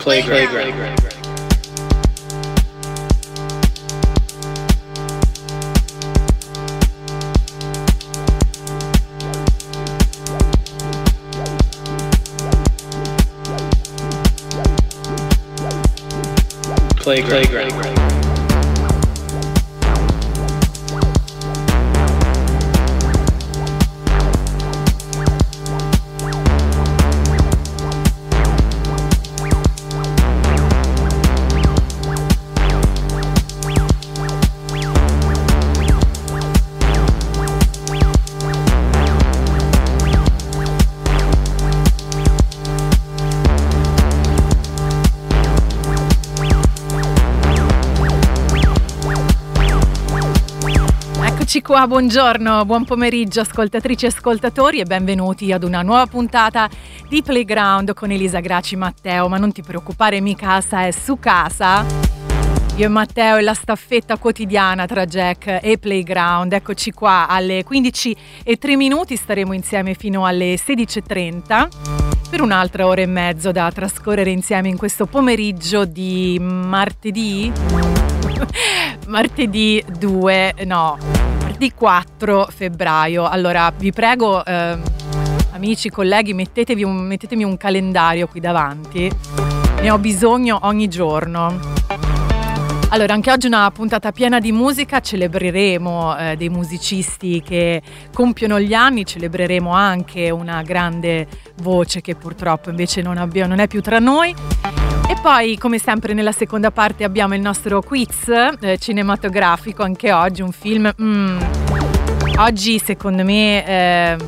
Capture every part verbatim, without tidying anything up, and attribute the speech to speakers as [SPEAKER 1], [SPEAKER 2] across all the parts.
[SPEAKER 1] Playground. Playground. Playground. Playground.
[SPEAKER 2] Eccoci qua, buongiorno, buon pomeriggio ascoltatrici e ascoltatori e benvenuti ad una nuova puntata di Playground con Elisa Graci Matteo. Ma non ti preoccupare, mi casa è su casa. Io e Matteo e la staffetta quotidiana tra Jack e Playground. Eccoci qua alle quindici e tre minuti, staremo insieme fino alle sedici e trenta per un'altra ora e mezzo da trascorrere insieme in questo pomeriggio di martedì martedì due, no, martedì quattro febbraio. Allora vi prego, eh, amici, colleghi, mettetevi un, mettetemi un calendario qui davanti, ne ho bisogno ogni giorno. Allora, anche oggi una puntata piena di musica, celebreremo eh, dei musicisti che compiono gli anni, celebreremo anche una grande voce che purtroppo invece non, abbiamo, non è più tra noi. E poi, come sempre, nella seconda parte abbiamo il nostro quiz eh, cinematografico, anche oggi un film, mm, oggi secondo me eh,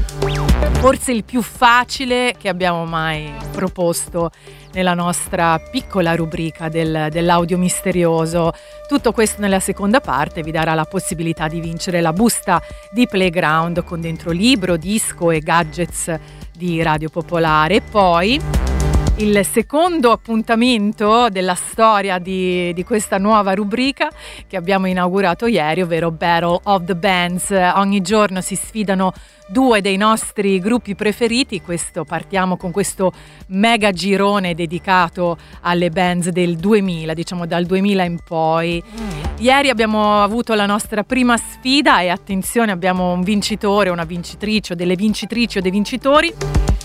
[SPEAKER 2] forse il più facile che abbiamo mai proposto nella nostra piccola rubrica del, dell'audio misterioso. Tutto questo nella seconda parte vi darà la possibilità di vincere la busta di Playground con dentro libro, disco e gadgets di Radio Popolare. E poi il secondo appuntamento della storia di, di questa nuova rubrica che abbiamo inaugurato ieri, ovvero Battle of the Bands. Ogni giorno si sfidano due dei nostri gruppi preferiti. Questo partiamo con questo mega girone dedicato alle bands del duemila, diciamo dal duemila in poi. Ieri abbiamo avuto la nostra prima sfida e attenzione, abbiamo un vincitore, una vincitrice o delle vincitrici o dei vincitori,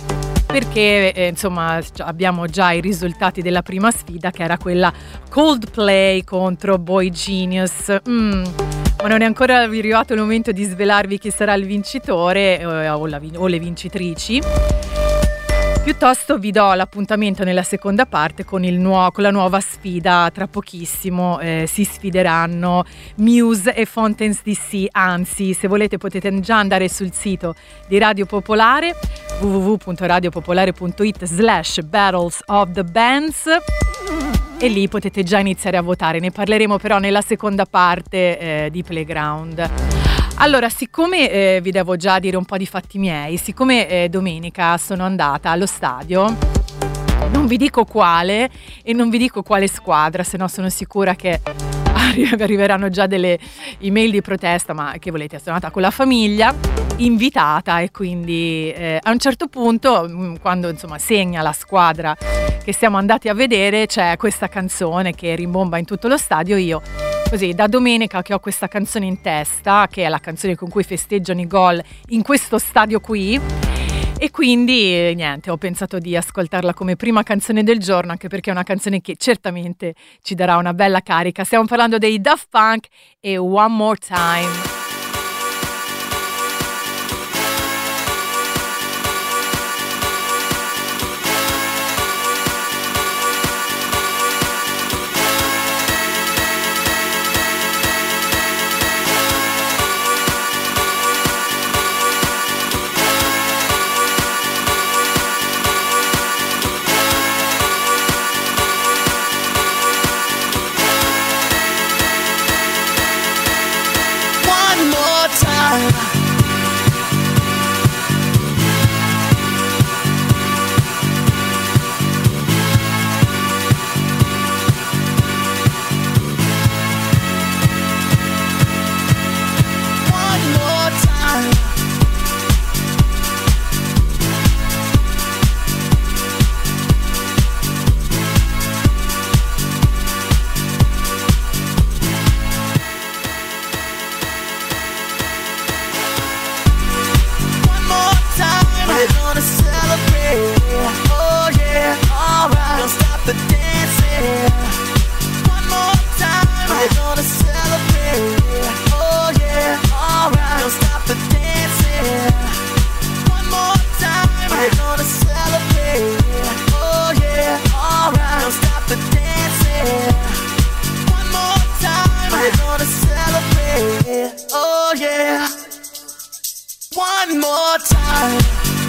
[SPEAKER 2] perché eh, insomma abbiamo già i risultati della prima sfida, che era quella Coldplay contro Boy Genius. Mm. Ma non è ancora arrivato il momento di svelarvi chi sarà il vincitore eh, o, la, o le vincitrici. Piuttosto vi do l'appuntamento nella seconda parte con, il nuovo, con la nuova sfida. Tra pochissimo eh, si sfideranno Muse e Fontaines D C. Anzi, se volete potete già andare sul sito di Radio Popolare w w w punto radiopopolare punto it slash battles of the bands e lì potete già iniziare a votare. Ne parleremo però nella seconda parte eh, di Playground. Allora, siccome eh, vi devo già dire un po' di fatti miei, siccome eh, domenica sono andata allo stadio, non vi dico quale e non vi dico quale squadra, se no sono sicura che arriveranno già delle email di protesta, ma che volete, sono andata con la famiglia, invitata, e quindi eh, a un certo punto, quando insomma segna la squadra che siamo andati a vedere, c'è questa canzone che rimbomba in tutto lo stadio. Io così da domenica che ho questa canzone in testa, che è la canzone con cui festeggiano i gol in questo stadio qui, e quindi niente, ho pensato di ascoltarla come prima canzone del giorno, anche perché è una canzone che certamente ci darà una bella carica. Stiamo parlando dei Daft Punk e One More Time.
[SPEAKER 3] One
[SPEAKER 1] gonna celebrate. Oh yeah, alright. Don't stop the dancing. One more time. We're gonna celebrate. Oh yeah, alright. Don't stop the dancing. One more time. We're gonna celebrate. Oh yeah, alright. Don't stop the dancing. One more time. We're gonna celebrate. Oh yeah. One more time.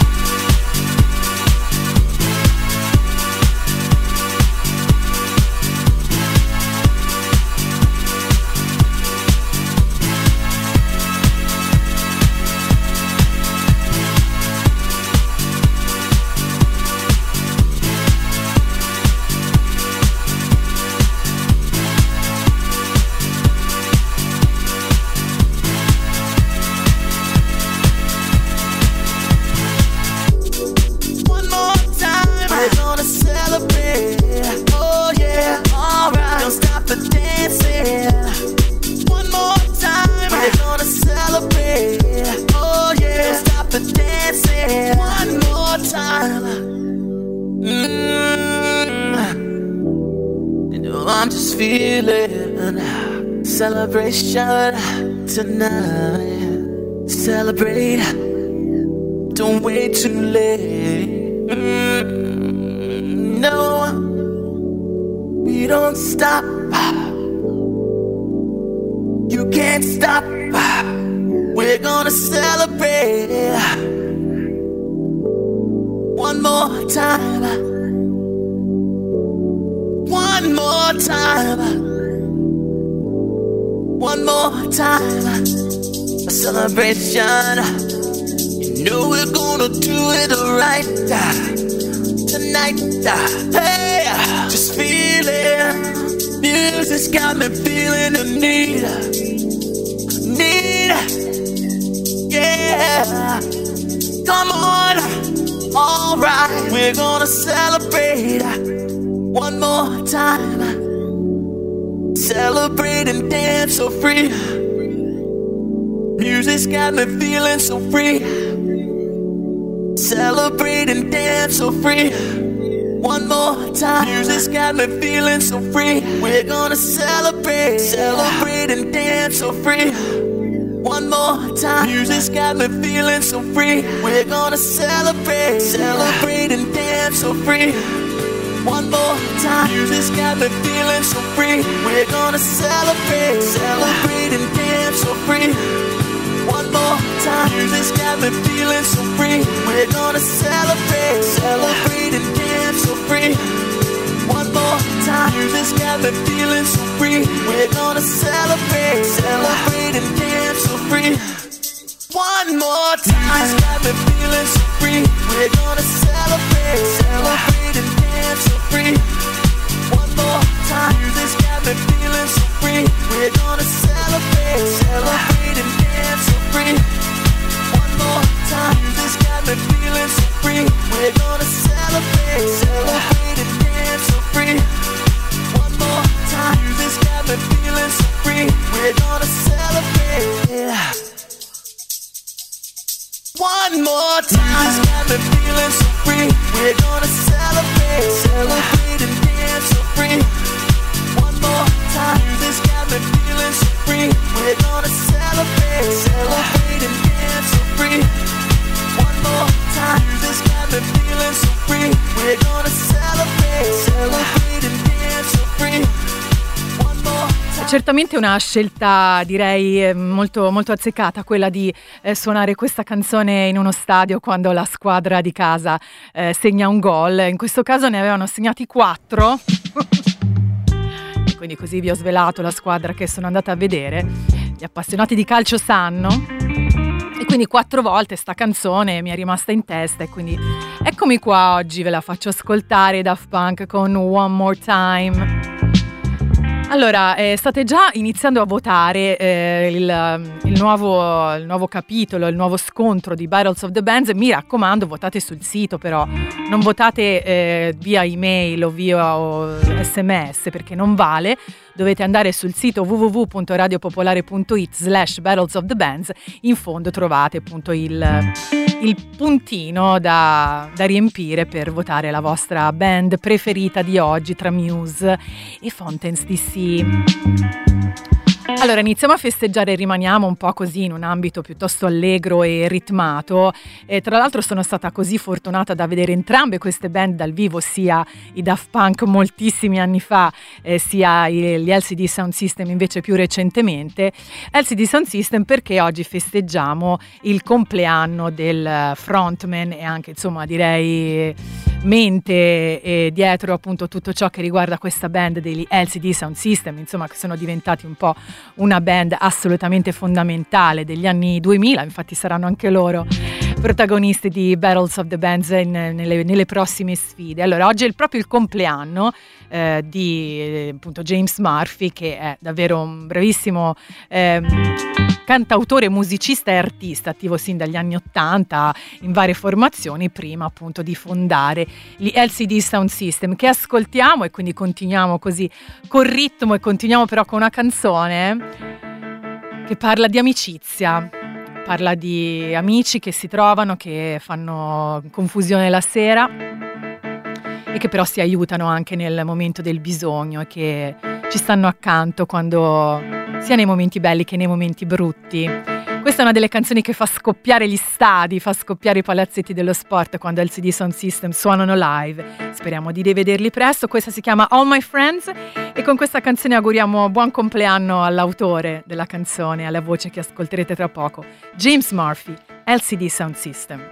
[SPEAKER 1] Feeling celebration tonight. Celebrate, don't wait too late. Mm, no, we don't stop. You can't stop. We're gonna celebrate one more time. One more time. One more time, a celebration. You know we're gonna do it right tonight. Hey, just feeling. Music's got me feeling the need, need. Yeah, come on, all right. We're gonna celebrate one more time. Celebrate and dance so free. Music's got me feeling so free. Celebrate and dance so free. One more time. Music's got me feeling so free. We're gonna celebrate. Celebrate and dance so free. One more time. Music's got me feeling so free. We're gonna celebrate. Celebrate and dance so free. One more time. Music's got me feeling so free. We're gonna celebrate. Celebrate and dance so free. One more time. Music's got me feeling so free. We're gonna celebrate. Celebrate and dance so free. One more time. Music's got me feeling so free. We're gonna celebrate. Celebrate and dance so free. One more time. Music's got me feeling so free. We're gonna celebrate. Celebrate and dance so free. One more time. Music's got me feeling so free. We're gonna celebrate. Celebrate and dance so free. One more time. Music's got me feeling so free. We're gonna celebrate. Celebrate and dance so free. One more time. Music's got me feeling so free. We're gonna celebrate. One more time. Music's got me feeling so free. We're gonna celebrate. Celebrate and dance so free. One more time. Music's got me feeling so free. We're gonna celebrate. Celebrate and dance so free. One more time. Music's got me feeling so free. We're gonna celebrate. Celebrate and dance so free. One more time.
[SPEAKER 2] Certamente una scelta, direi, molto, molto azzeccata, quella di eh, suonare questa canzone in uno stadio quando la squadra di casa eh, segna un gol. In questo caso ne avevano segnati quattro. E quindi così vi ho svelato la squadra che sono andata a vedere. Gli appassionati di calcio sanno. E quindi quattro volte sta canzone mi è rimasta in testa, e quindi eccomi qua oggi, ve la faccio ascoltare, Daft Punk con One More Time. Allora, eh, state già iniziando a votare eh, il, il, nuovo, il nuovo capitolo, il nuovo scontro di Battles of the Bands. Mi raccomando, votate sul sito, però non votate eh, via email o via o sms, perché non vale. Dovete andare sul sito w w w punto radiopopolare punto it slash Battles of the Bands. In fondo trovate appunto il... il puntino da, da riempire per votare la vostra band preferita di oggi tra Muse e Fontaines D C. Allora, iniziamo a festeggiare e rimaniamo un po' così in un ambito piuttosto allegro e ritmato. E tra l'altro sono stata così fortunata da vedere entrambe queste band dal vivo, sia i Daft Punk moltissimi anni fa, eh, sia gli L C D Sound System invece più recentemente. L C D Sound System perché oggi festeggiamo il compleanno del frontman e anche, insomma, direi mente e dietro appunto tutto ciò che riguarda questa band degli L C D Sound System, insomma, che sono diventati un po' una band assolutamente fondamentale degli anni duemila, infatti saranno anche loro protagonisti di Battles of the Bands in, nelle, nelle prossime sfide. Allora, oggi è il, proprio il compleanno eh, di eh, appunto James Murphy, che è davvero un bravissimo eh, cantautore, musicista e artista, attivo sin dagli anni ottanta in varie formazioni, prima appunto di fondare gli L C D Sound System, che ascoltiamo, e quindi continuiamo così col ritmo e continuiamo però con una canzone che parla di amicizia. Parla di amici che si trovano, che fanno confusione la sera e che però si aiutano anche nel momento del bisogno e che ci stanno accanto quando sia nei momenti belli che nei momenti brutti. Questa è una delle canzoni che fa scoppiare gli stadi, fa scoppiare i palazzetti dello sport quando L C D Sound System suonano live. Speriamo di rivederli presto. Questa si chiama All My Friends e con questa canzone auguriamo buon compleanno all'autore della canzone, alla voce che ascolterete tra poco, James Murphy, L C D Sound System.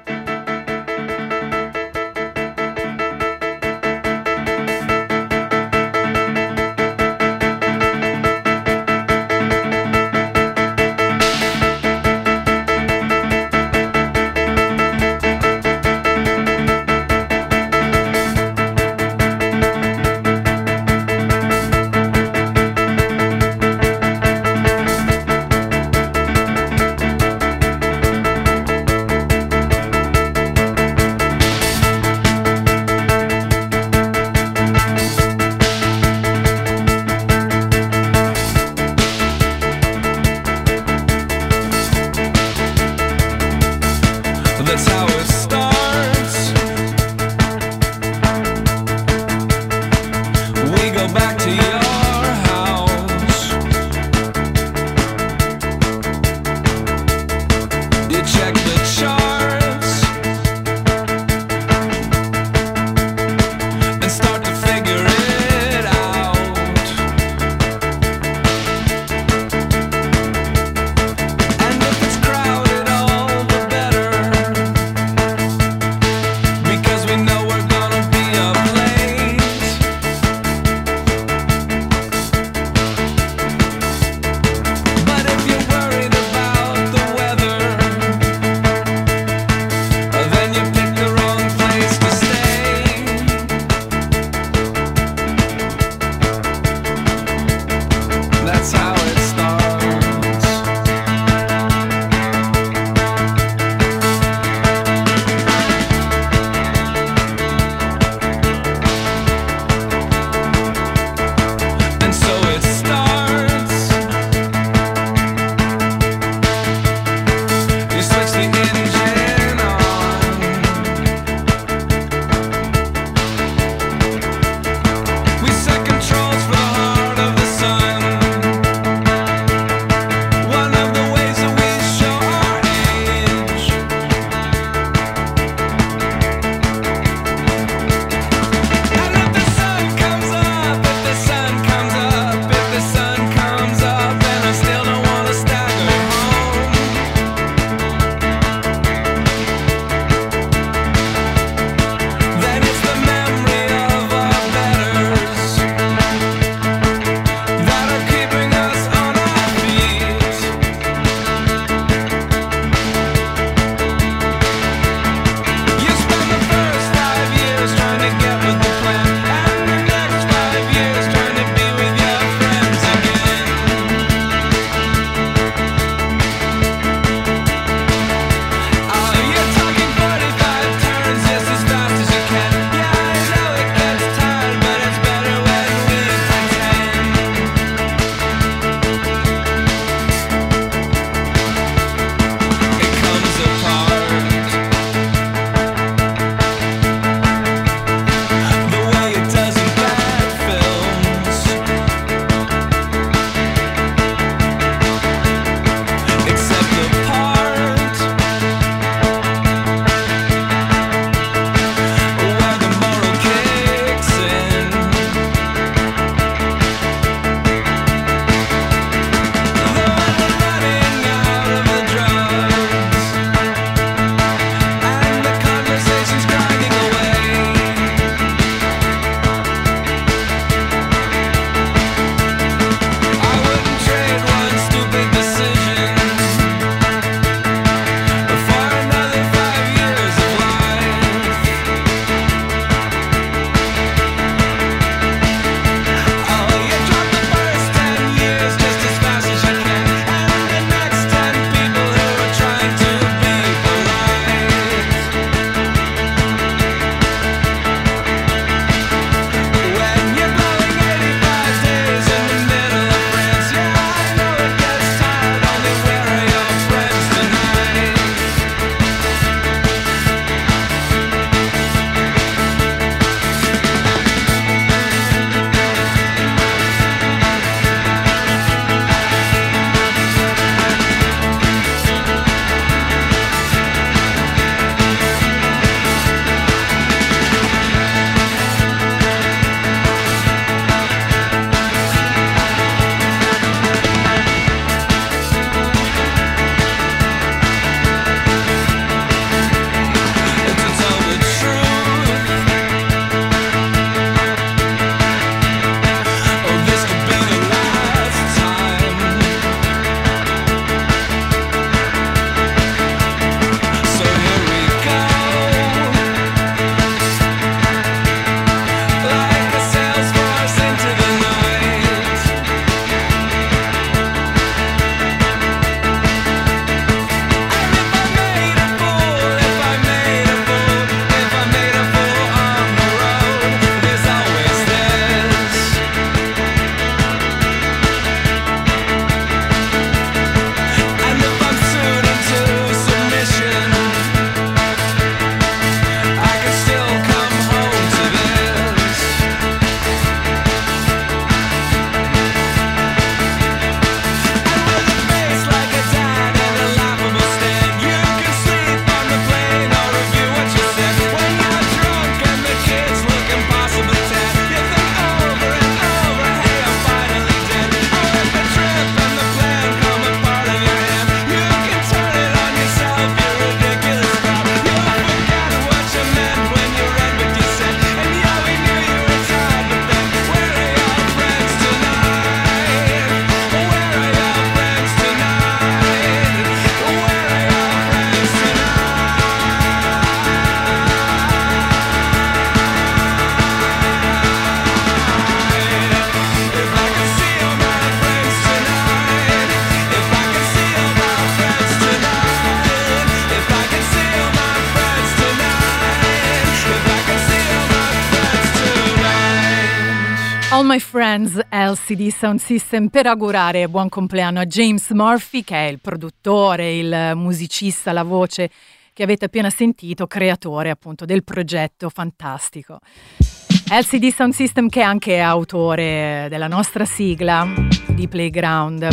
[SPEAKER 2] All My Friends, L C D Sound System, per augurare buon compleanno a James Murphy, che è il produttore, il musicista, la voce che avete appena sentito, creatore appunto del progetto fantastico L C D Sound System, che è anche autore della nostra sigla di Playground.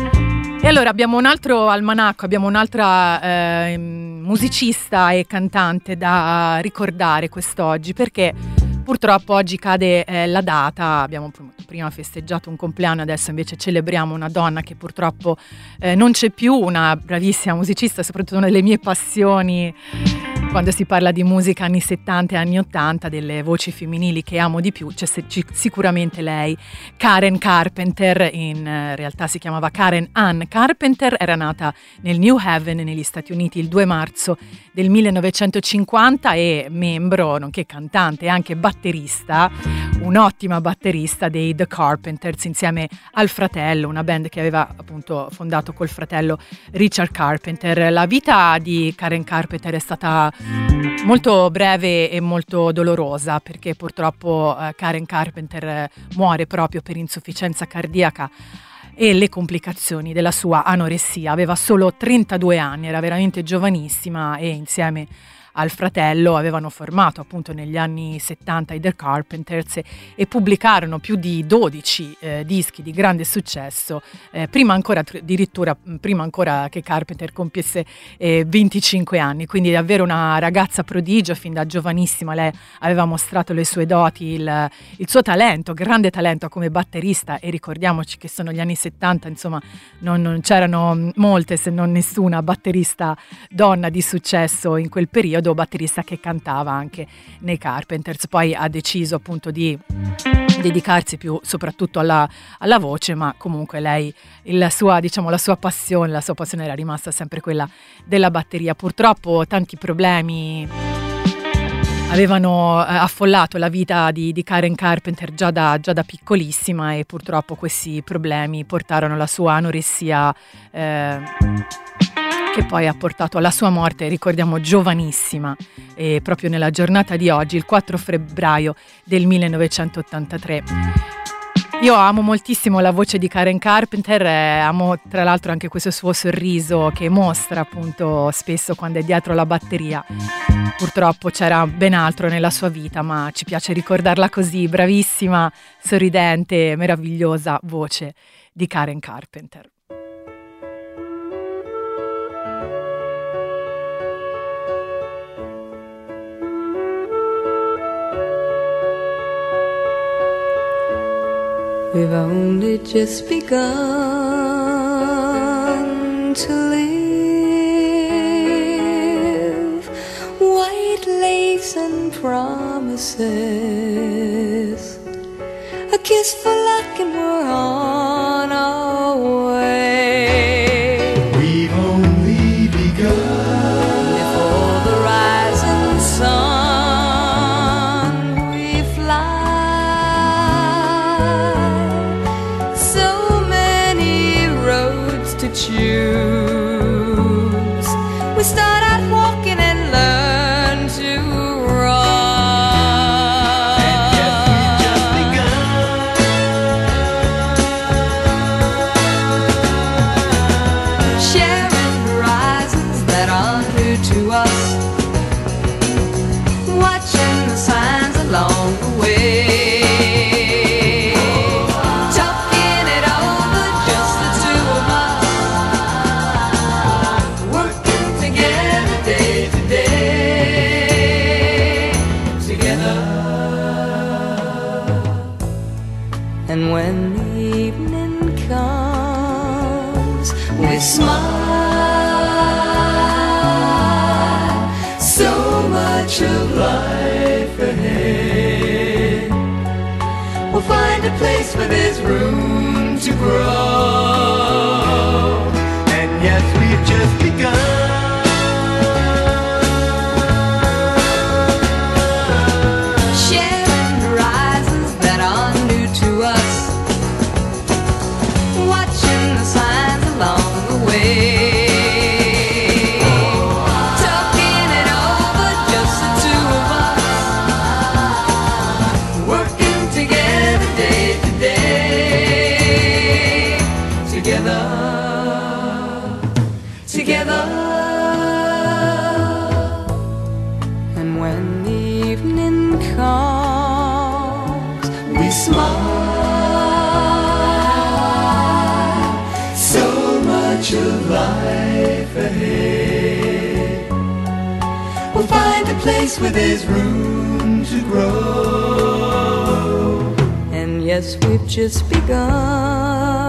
[SPEAKER 2] E allora abbiamo un altro almanacco, abbiamo un'altra eh, musicista e cantante da ricordare quest'oggi, perché purtroppo oggi cade eh, la data. Abbiamo prima festeggiato un compleanno, adesso invece celebriamo una donna che purtroppo eh, non c'è più, una bravissima musicista, soprattutto una delle mie passioni quando si parla di musica anni settanta e anni ottanta, delle voci femminili che amo di più, c'è sicuramente lei, Karen Carpenter. In eh, realtà si chiamava Karen Ann Carpenter, era nata nel New Haven negli Stati Uniti il due marzo del millenovecentocinquanta e membro, nonché cantante e anche batterista, un'ottima batterista dei The Carpenters insieme al fratello, una band che aveva appunto fondato col fratello Richard Carpenter. La vita di Karen Carpenter è stata molto breve e molto dolorosa, perché purtroppo eh, Karen Carpenter eh, muore proprio per insufficienza cardiaca e le complicazioni della sua anoressia. Aveva solo trentadue anni, era veramente giovanissima, e insieme al fratello avevano formato appunto negli anni settanta i The Carpenters e, e pubblicarono più di dodici eh, dischi di grande successo, eh, prima ancora addirittura prima ancora che Carpenter compiesse eh, venticinque anni, quindi davvero una ragazza prodigio. Fin da giovanissima lei aveva mostrato le sue doti, il, il suo talento, grande talento come batterista, e ricordiamoci che sono gli anni settanta, insomma non, non c'erano molte, se non nessuna, batterista donna di successo in quel periodo, batterista che cantava anche nei Carpenters. Poi ha deciso appunto di dedicarsi più soprattutto alla, alla voce, ma comunque lei, la sua, diciamo, la sua passione, la sua passione era rimasta sempre quella della batteria. Purtroppo tanti problemi avevano eh, affollato la vita di, di Karen Carpenter già da, già da piccolissima, e purtroppo questi problemi portarono alla sua anoressia, eh, che poi ha portato alla sua morte, ricordiamo, giovanissima, e proprio nella giornata di oggi, il quattro febbraio del millenovecentottantatré. Io amo moltissimo la voce di Karen Carpenter, eh, amo tra l'altro anche questo suo sorriso che mostra appunto spesso quando è dietro la batteria. Purtroppo c'era ben altro nella sua vita, ma ci piace ricordarla così, bravissima, sorridente, meravigliosa voce di Karen Carpenter.
[SPEAKER 3] We've only just begun to live, white lace and promises, a kiss for luck and we're on our way.
[SPEAKER 1] We've only begun.
[SPEAKER 3] Before the rising sun we fly. To choose, we start out walking and learn to run.
[SPEAKER 1] And yet we've just begun.
[SPEAKER 3] Sharing horizons that are new to us, watching the signs along the way. And when the evening comes, we smile. So much of life ahead. We'll find a place where there's room to grow.
[SPEAKER 1] And yes, we've just begun.
[SPEAKER 3] Day comes, we smile.
[SPEAKER 1] So much of life ahead. We'll find a place where there's room to grow.
[SPEAKER 3] And yes, we've just begun.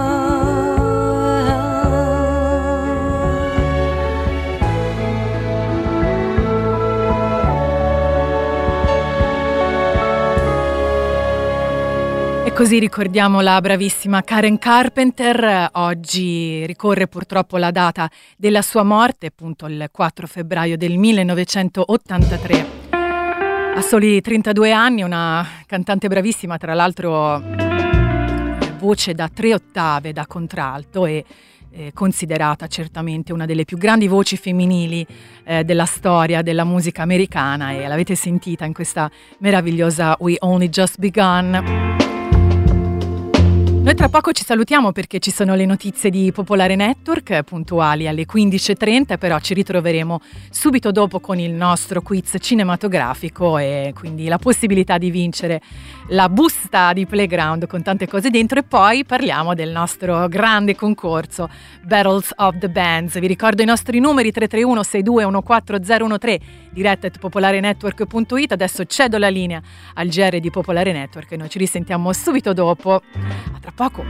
[SPEAKER 2] E così ricordiamo la bravissima Karen Carpenter. Oggi ricorre purtroppo la data della sua morte, appunto il quattro febbraio del millenovecentottantatré. A soli trentadue anni, una cantante bravissima, tra l'altro voce da tre ottave da contralto e eh, considerata certamente una delle più grandi voci femminili eh, della storia della musica americana, e l'avete sentita in questa meravigliosa We Only Just Begun. Noi tra poco ci salutiamo perché ci sono le notizie di Popolare Network puntuali alle quindici e trenta, però ci ritroveremo subito dopo con il nostro quiz cinematografico e quindi la possibilità di vincere la busta di Playground con tante cose dentro, e poi parliamo del nostro grande concorso Battles of the Bands. Vi ricordo i nostri numeri: tre tre uno sei due uno quattro zero uno tre, diretta at popolarenetwork punto it. Adesso cedo la linea al G R di Popolare Network e noi ci risentiamo subito dopo. A tra poco.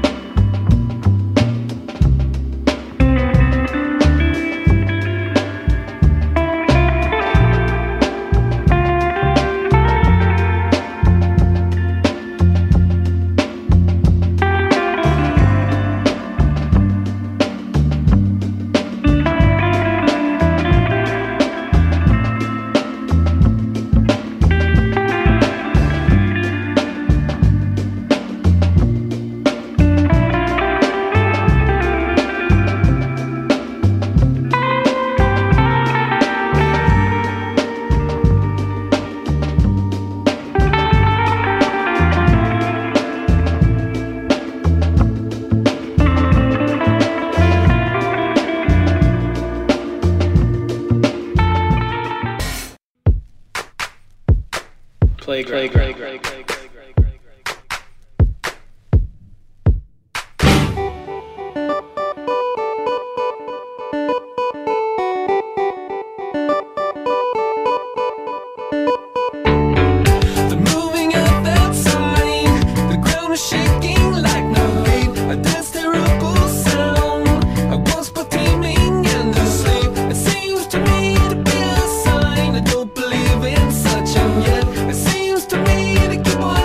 [SPEAKER 4] Playground. Playground.
[SPEAKER 1] Keep on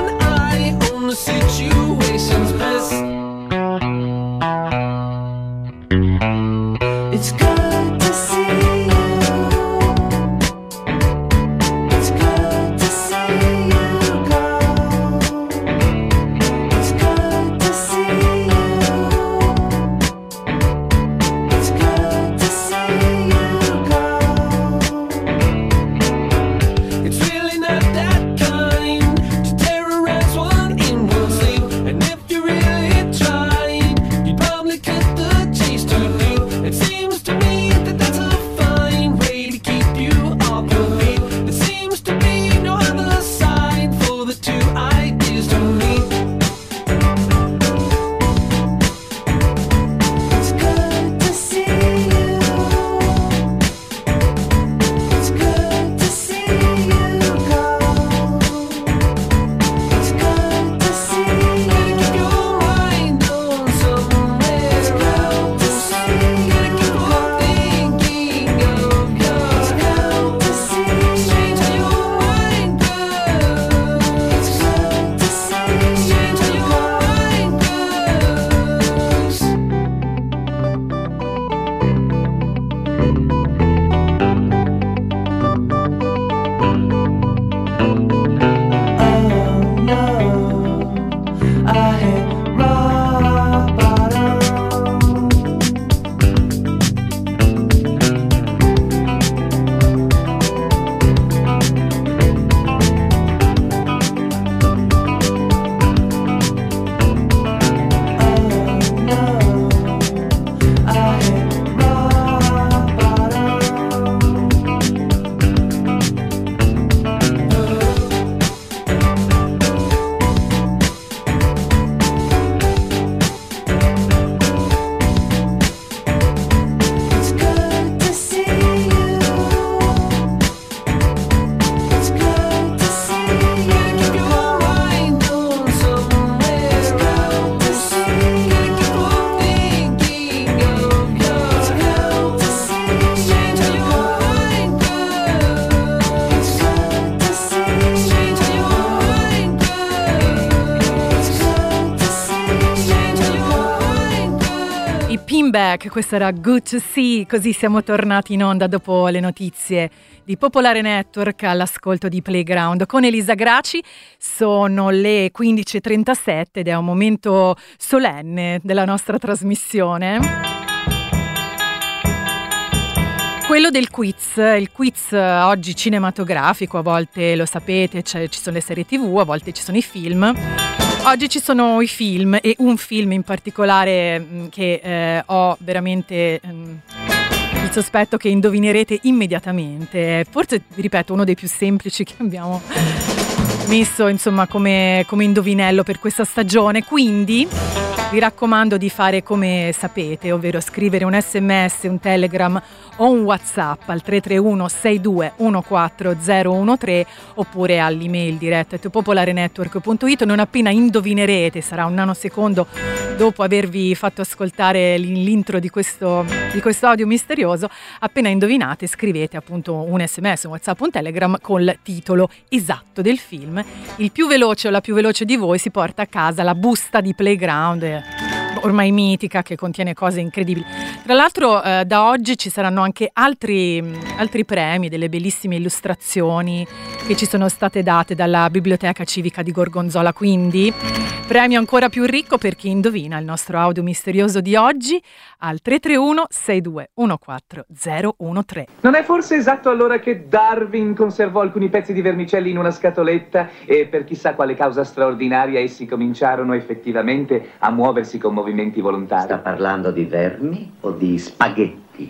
[SPEAKER 2] Coming Back, questo era Good to See, così siamo tornati in onda dopo le notizie di Popolare Network all'ascolto di Playground con Elisa Graci. Sono le quindici e trentasette ed è un momento solenne della nostra trasmissione. Quello del quiz, il quiz oggi cinematografico, a volte lo sapete, cioè, ci sono le serie tv, a volte ci sono i film. Oggi ci sono i film e un film in particolare mh, che eh, ho veramente mh, il sospetto che indovinerete immediatamente. Forse, vi ripeto, uno dei più semplici che abbiamo messo insomma come, come indovinello per questa stagione. Quindi vi raccomando di fare come sapete, ovvero scrivere un sms, un telegram o un whatsapp al tre tre uno sei due uno quattro zero uno tre oppure all'email diretta at popolarenetwork punto it. Non appena indovinerete, sarà un nanosecondo dopo avervi fatto ascoltare l'intro di questo, di questo audio misterioso, appena indovinate scrivete appunto un sms, un whatsapp, un telegram col titolo esatto del film. Il più veloce o la più veloce di voi si porta a casa la busta di Playground, ormai mitica, che contiene cose incredibili. Tra l'altro eh, da oggi ci saranno anche altri, altri premi, delle bellissime illustrazioni che ci sono state date dalla Biblioteca Civica di Gorgonzola, quindi premio ancora più ricco per chi indovina il nostro audio misterioso di oggi al tre tre uno sei due uno quattro zero uno tre.
[SPEAKER 5] Non è forse esatto allora che Darwin conservò alcuni pezzi di vermicelli in una scatoletta e per chissà quale causa straordinaria essi cominciarono effettivamente a muoversi con movimenti volontari?
[SPEAKER 6] Sta parlando di vermi o di spaghetti?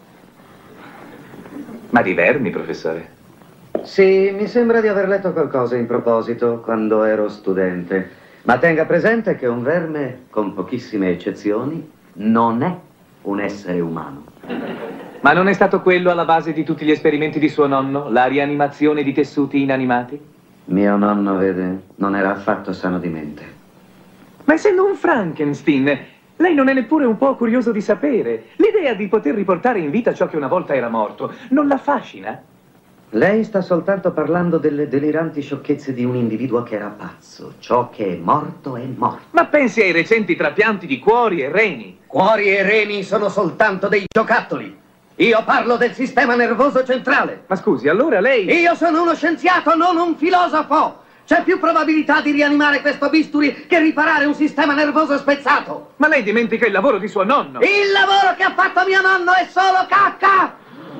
[SPEAKER 5] Ma di vermi, professore?
[SPEAKER 6] Sì, mi sembra di aver letto qualcosa in proposito quando ero studente. Ma tenga presente che un verme, con pochissime eccezioni, non è un essere umano.
[SPEAKER 5] Ma non è stato quello alla base di tutti gli esperimenti di suo nonno? La rianimazione di tessuti inanimati?
[SPEAKER 6] Mio nonno, vede, non era affatto sano di mente.
[SPEAKER 5] Ma essendo un Frankenstein, lei non è neppure un po' curioso di sapere? L'idea di poter riportare in vita ciò che una volta era morto non l'affascina?
[SPEAKER 6] Lei sta soltanto parlando delle deliranti sciocchezze di un individuo che era pazzo. Ciò che è morto è morto.
[SPEAKER 5] Ma pensi ai recenti trapianti di cuori e reni?
[SPEAKER 6] Cuori e reni sono soltanto dei giocattoli. Io parlo del sistema nervoso centrale.
[SPEAKER 5] Ma scusi, allora lei...
[SPEAKER 6] Io sono uno scienziato, non un filosofo. C'è più probabilità di rianimare questo bisturi che riparare un sistema nervoso spezzato.
[SPEAKER 5] Ma lei dimentica il lavoro di suo nonno.
[SPEAKER 6] Il lavoro che ha fatto mio nonno è solo cacca.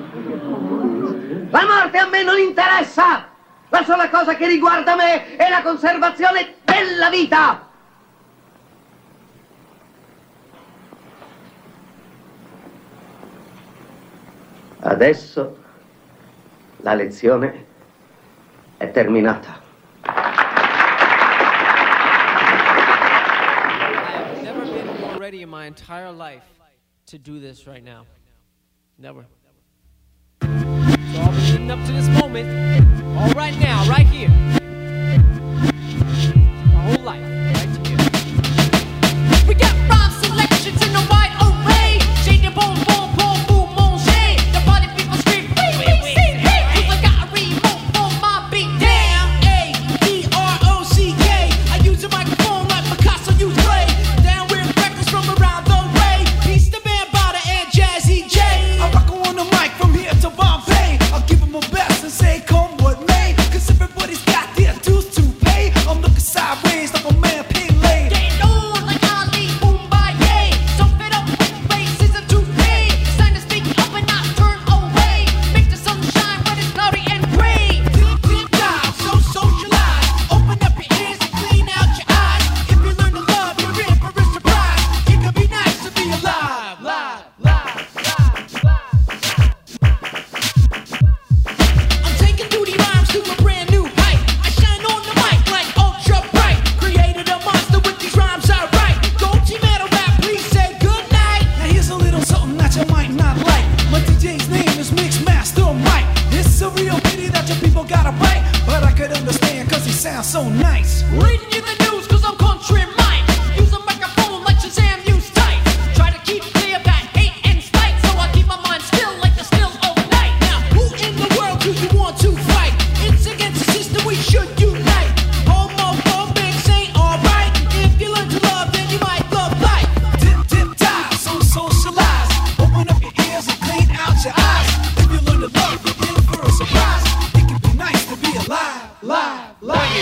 [SPEAKER 6] La morte a me non interessa. La sola cosa che riguarda me è la conservazione della vita. Adesso la lezione è terminata.
[SPEAKER 7] I've never been more ready in my entire life to do this right now. Never. So I'll be leading up to this moment, all right now, right here. My whole life, right here.
[SPEAKER 3] We got rhyme selections in a wide array. Shade your boom, boom, boom, boom, manger. The body people scream, wait, wait, wait, hey. Cause I got a remote for my beat. Damn, A, D, R, O, C, K. I use a microphone like Picasso used clay. Down with records from around the way. Peace to Band Bada and Jazzy J.
[SPEAKER 8] I rock on the mic from here to Bombay. I'll give them my best and say come what may. Cause everybody's got their dues to pay. I'm looking sideways like a man paid late.
[SPEAKER 3] Getting on like Ali Boombaye. Jump it up with races and toupee. It's time to speak up and not turn away. Make the sun shine when it's cloudy and gray.
[SPEAKER 8] Deep, deep dive, so socialize. Open up your ears and clean out your eyes. If you learn to love, you're in for a surprise. It could be nice to be alive. Live, live, live, live.
[SPEAKER 3] I'm taking duty rhymes to a brand new height. I shine on the mic like ultra bright. Created a monster with these rhymes I write. Go team metal rap, please say goodnight.
[SPEAKER 8] Now here's a little something that you might not like. My D J's name is Mixmaster Mike. It's a real pity that your people got a bite, but I could understand cause he sounds so nice.
[SPEAKER 3] Reading you the news cause I'm country Mike. Use a microphone like Shazam used tight. Try to keep clear that hate and spite. So I keep my mind still like the still of night. Now who in the world do you want to fight? It's against the system, we should unite. Homophobics ain't alright. If you learn to love then you might love life.
[SPEAKER 8] Dip, dip, dive, so social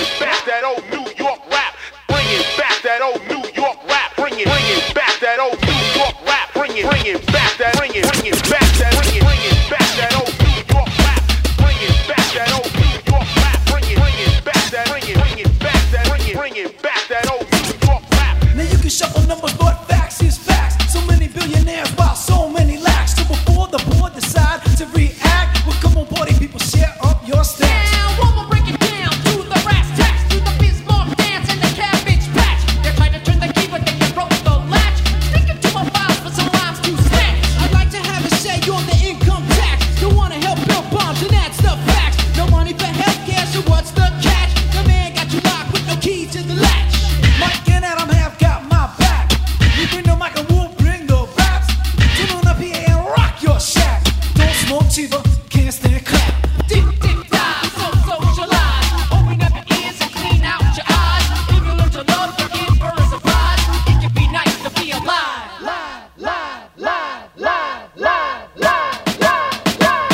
[SPEAKER 9] bringing back that old New York rap, bringing back that old New York rap, bringing, bringing back that old New York rap, bringing, bringing back that, bringing, bringing back that, bringing, bringing back that old New York rap, bringing back that old New York rap, bringing, bringing back that, bringing, bringing back that, bringing, bringing back that old New York rap.
[SPEAKER 8] Now you can shuffle numbers, but facts is facts. So many billionaires while so many lacks. So before the board decide to react, well, come on, party people, share up your stacks.
[SPEAKER 3] Now, one more break it down to the brass tacks, to the Bismarck dance and the Cabbage Patch. They're trying to turn the key, but they can broke the latch. Sticking to my files for some rhymes to snatch.
[SPEAKER 8] I'd like to have a say on the income tax. Don't wanna help build bombs, and that's the facts. No money for healthcare, so what's the catch? The man got you locked with no keys to the latch. Mike and Adam have got my back. You bring the mic and we'll bring the raps. Turn on up here and rock your shack. Don't smoke cheaper, can't stand crap.
[SPEAKER 3] Dip, dip, dive, so socialize. Open up your ears and clean out your eyes. If you learn to love, you're in for a surprise. It can be nice to be alive.
[SPEAKER 8] Live, live, live, live, live, live, live, live.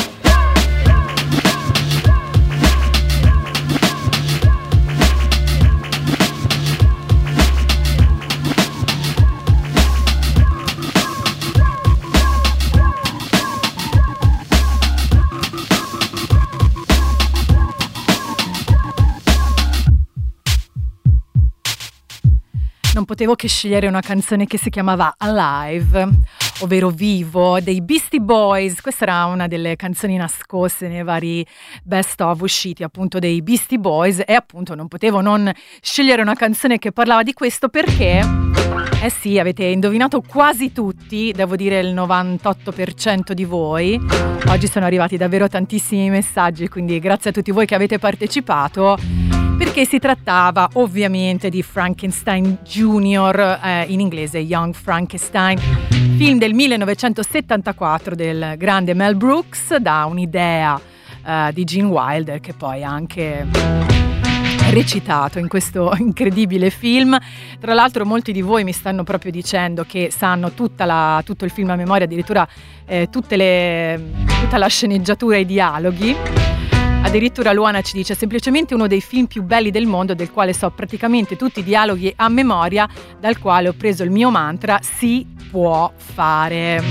[SPEAKER 2] Non potevo che scegliere una canzone che si chiamava Alive, ovvero Vivo, dei Beastie Boys. Questa era una delle canzoni nascoste nei vari best of usciti appunto dei Beastie Boys, e appunto non potevo non scegliere una canzone che parlava di questo perché, eh sì, avete indovinato quasi tutti, devo dire il novantotto per cento di voi. Oggi sono arrivati davvero tantissimi messaggi, quindi grazie a tutti voi che avete partecipato, perché si trattava ovviamente di Frankenstein Junior, eh, in inglese Young Frankenstein, film del millenovecentosettantaquattro del grande Mel Brooks, da un'idea eh, di Gene Wilder, che poi ha anche recitato in questo incredibile film. Tra l'altro molti di voi mi stanno proprio dicendo che sanno tutta la, tutto il film a memoria, addirittura eh, tutte le, tutta la sceneggiatura e i dialoghi. Addirittura Luana ci dice: semplicemente uno dei film più belli del mondo, del quale so praticamente tutti i dialoghi a memoria, dal quale ho preso il mio mantra: si può fare.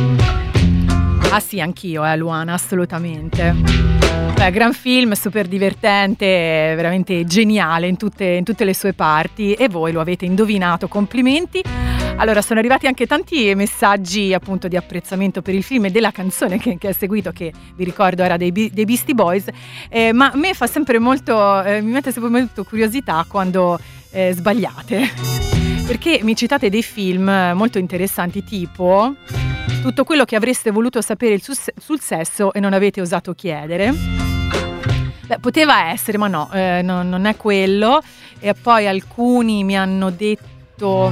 [SPEAKER 2] Ah sì, anch'io, eh Luana, assolutamente. Beh, gran film, super divertente, veramente geniale in tutte, in tutte le sue parti, e voi lo avete indovinato, complimenti. Allora, sono arrivati anche tanti messaggi appunto di apprezzamento per il film e della canzone che, che è seguito, che vi ricordo era dei, dei Beastie Boys, eh, ma a me fa sempre molto, eh, mi mette sempre molto curiosità quando eh, sbagliate, perché mi citate dei film molto interessanti, tipo Tutto quello che avreste voluto sapere sul, sul sesso e non avete osato chiedere. Beh, poteva essere, ma no, eh, no, non è quello. E poi alcuni mi hanno detto...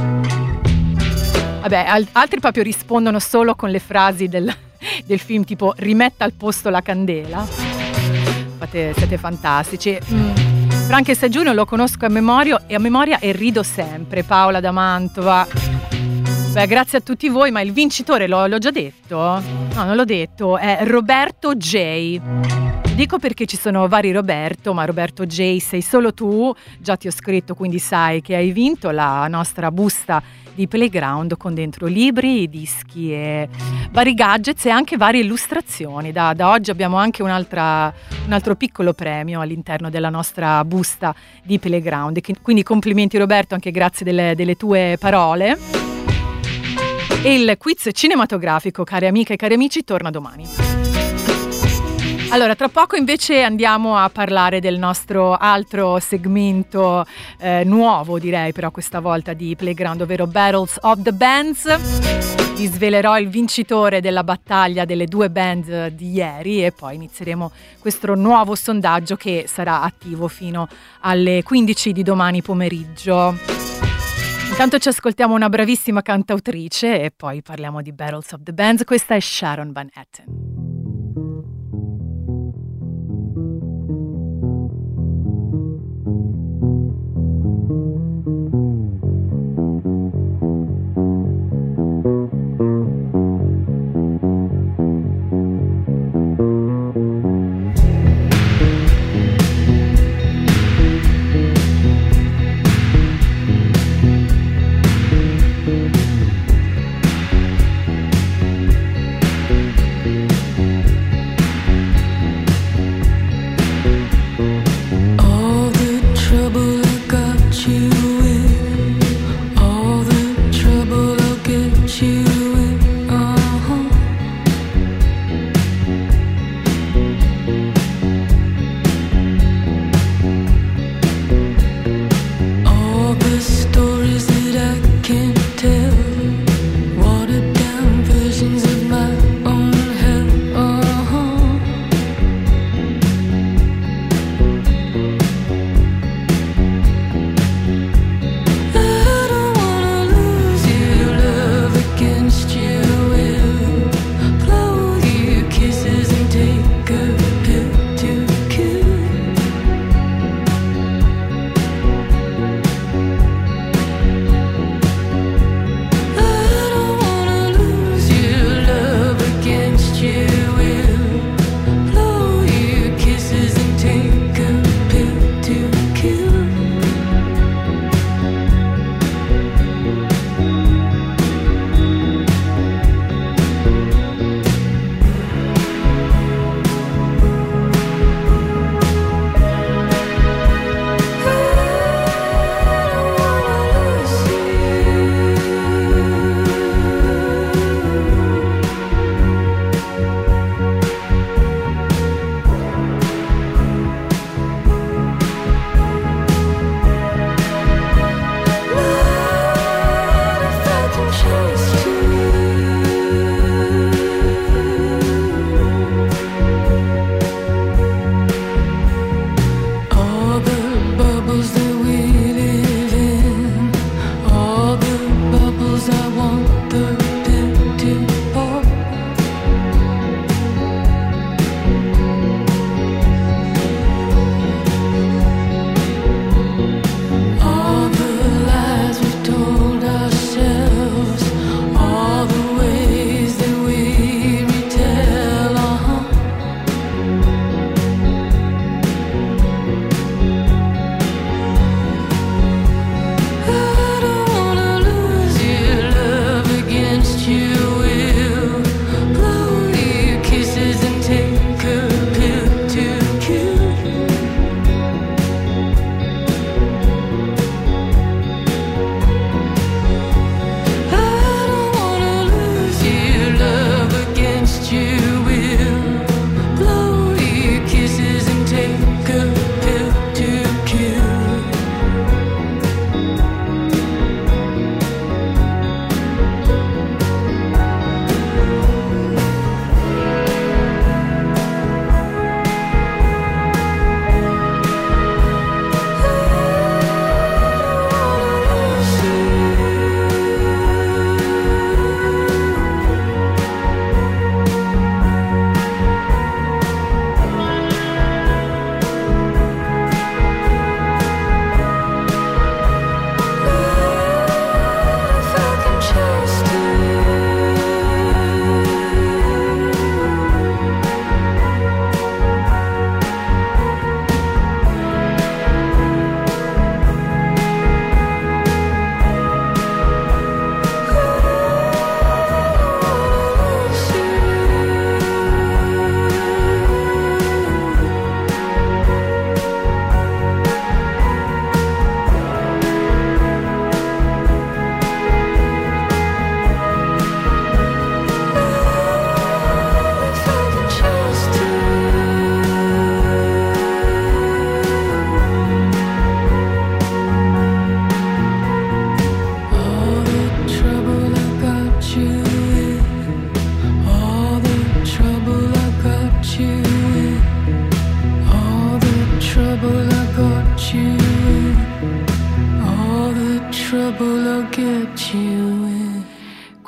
[SPEAKER 2] Vabbè, al- altri proprio rispondono solo con le frasi del, del film, tipo rimetta al posto la candela. Fate, siete fantastici. Mm. Frankenstein Junior lo conosco a memoria, e a memoria e rido sempre. Paola da Mantova. Beh, grazie a tutti voi, ma il vincitore l'ho, l'ho già detto? No, non l'ho detto, è Roberto J. Dico perché ci sono vari Roberto, ma Roberto J sei solo tu. Già ti ho scritto, quindi sai che hai vinto la nostra busta di Playground con dentro libri, dischi e vari gadgets e anche varie illustrazioni. Da, da oggi abbiamo anche un'altra, un altro piccolo premio all'interno della nostra busta di Playground. Quindi complimenti Roberto, anche grazie delle, delle tue parole. E il quiz cinematografico, cari amiche e cari amici, torna domani. Allora, tra poco invece andiamo a parlare del nostro altro segmento eh, nuovo, direi, però questa volta di Playground, ovvero Battles of the Bands. Vi svelerò il vincitore della battaglia delle due band di ieri e poi inizieremo questo nuovo sondaggio che sarà attivo fino alle quindici di domani pomeriggio. Intanto ci ascoltiamo una bravissima cantautrice e poi parliamo di Battles of the Bands. Questa è Sharon Van Etten.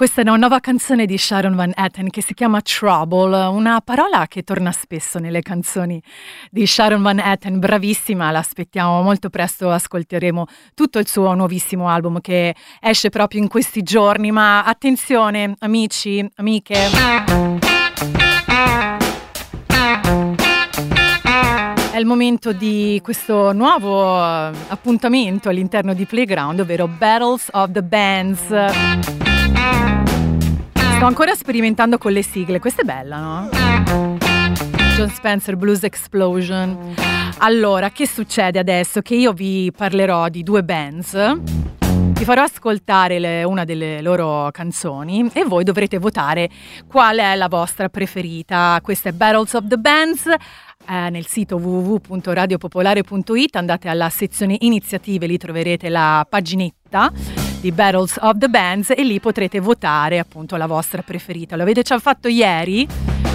[SPEAKER 2] Questa è una nuova canzone di Sharon Van Etten che si chiama Trouble, una parola che torna spesso nelle canzoni di Sharon Van Etten, bravissima, l'aspettiamo molto presto, ascolteremo tutto il suo nuovissimo album che esce proprio in questi giorni, ma attenzione amici, amiche. È il momento di questo nuovo appuntamento all'interno di Playground, ovvero Battles of the Bands. Sto ancora sperimentando con le sigle, questa è bella, no? John Spencer Blues Explosion. Allora, che succede adesso? Che io vi parlerò di due bands, vi farò ascoltare le, una delle loro canzoni e voi dovrete votare qual è la vostra preferita. Questa è Battles of the Bands. Eh, nel sito w w w punto radio popolare punto i t andate alla sezione iniziative, lì troverete la paginetta di Battles of the Bands e lì potrete votare appunto la vostra preferita. Lo avete già fatto ieri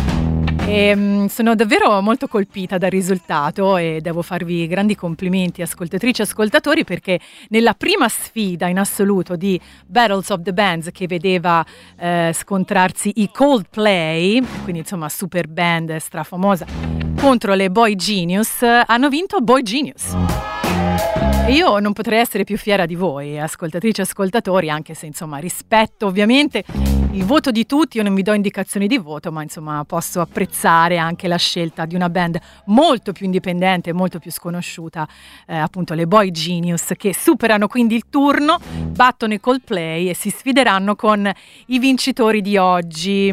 [SPEAKER 2] e mh, sono davvero molto colpita dal risultato e devo farvi grandi complimenti, ascoltatrici e ascoltatori, perché nella prima sfida in assoluto di Battles of the Bands, che vedeva eh, scontrarsi i Coldplay, quindi insomma super band strafamosa, contro le Boy Genius, hanno vinto Boy Genius. E io non potrei essere più fiera di voi, ascoltatrici e ascoltatori, anche se insomma rispetto ovviamente il voto di tutti, io non vi do indicazioni di voto, ma insomma posso apprezzare anche la scelta di una band molto più indipendente, molto più sconosciuta, eh, appunto le Boy Genius, che superano quindi il turno, battono i Coldplay e si sfideranno con i vincitori di oggi.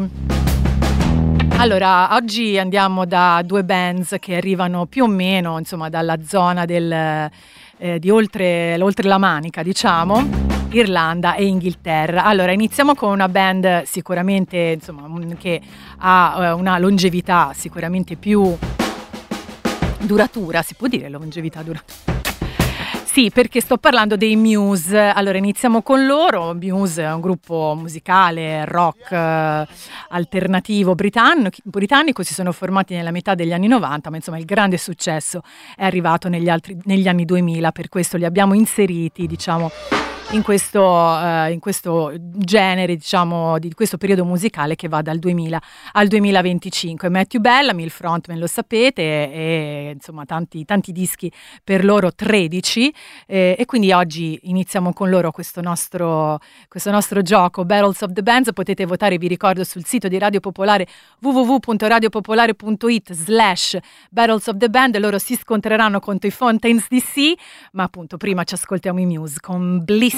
[SPEAKER 2] Allora, oggi andiamo da due bands che arrivano più o meno, insomma, dalla zona del, eh, di oltre, oltre la Manica, diciamo, Irlanda e Inghilterra. Allora, iniziamo con una band sicuramente, insomma, che ha eh, una longevità sicuramente più duratura, si può dire longevità duratura? Sì, perché sto parlando dei Muse. Allora, iniziamo con loro. Muse è un gruppo musicale rock eh, alternativo britannico, britannico, si sono formati nella metà degli anni novanta, ma insomma il grande successo è arrivato negli, altri, negli anni duemila, per questo li abbiamo inseriti, diciamo, in questo, uh, in questo genere, diciamo, di questo periodo musicale che va dal duemila al duemilaventicinque. Matthew Bellamy, il frontman, lo sapete, e insomma tanti, tanti dischi per loro, tredici, eh, e quindi oggi iniziamo con loro questo nostro, questo nostro gioco Battles of the Bands. Potete votare, vi ricordo, sul sito di Radio Popolare w w w punto radio popolare punto i t slash Battles of the Band. Loro si scontreranno contro i Fontaines D C, ma appunto prima ci ascoltiamo i Muse con Bliss.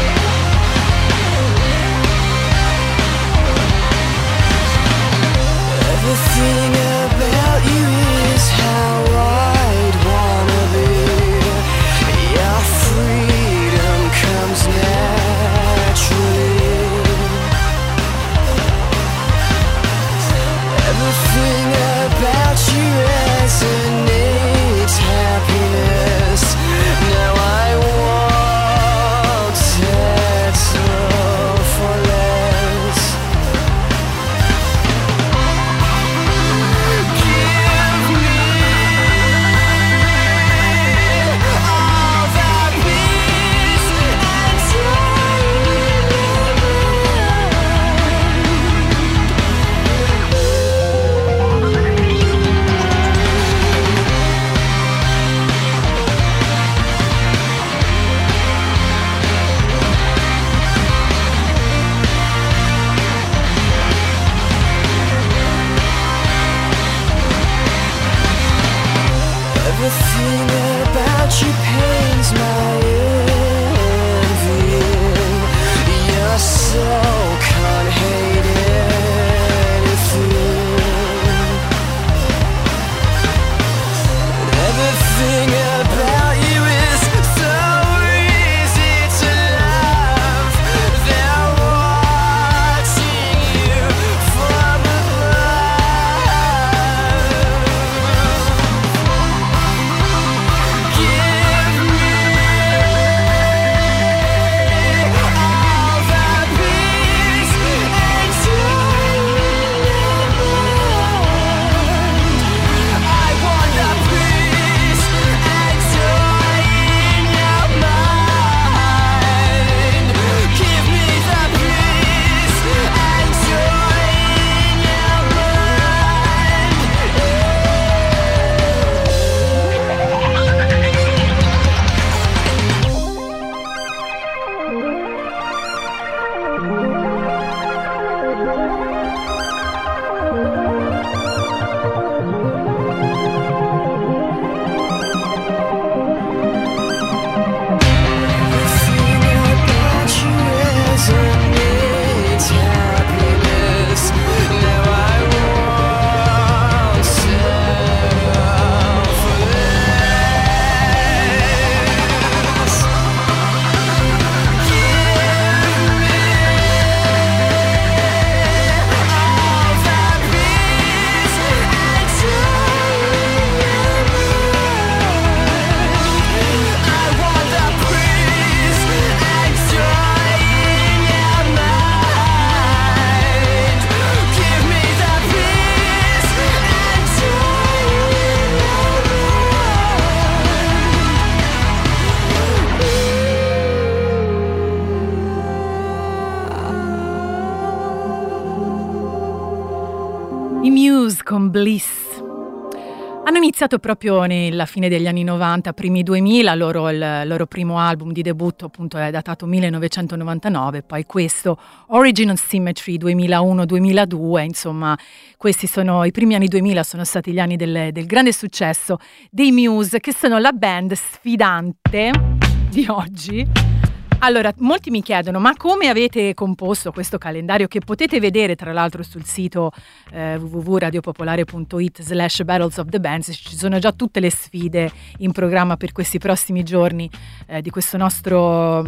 [SPEAKER 8] Bliss.
[SPEAKER 2] I Muse con Bliss. Hanno iniziato proprio nella fine degli anni novanta, primi duemila, loro, il loro primo album di debutto appunto è datato millenovecentonovantanove, poi questo Original Symmetry duemilauno duemiladue, insomma questi sono i primi anni duemila, sono stati gli anni del, del grande successo dei Muse, che sono la band sfidante di oggi. Allora, molti mi chiedono, ma come avete composto questo calendario che potete vedere tra l'altro sul sito eh, w w w punto radiopopolare punto it slash battles of the bands, ci sono già tutte le sfide in programma per questi prossimi giorni eh, di questo nostro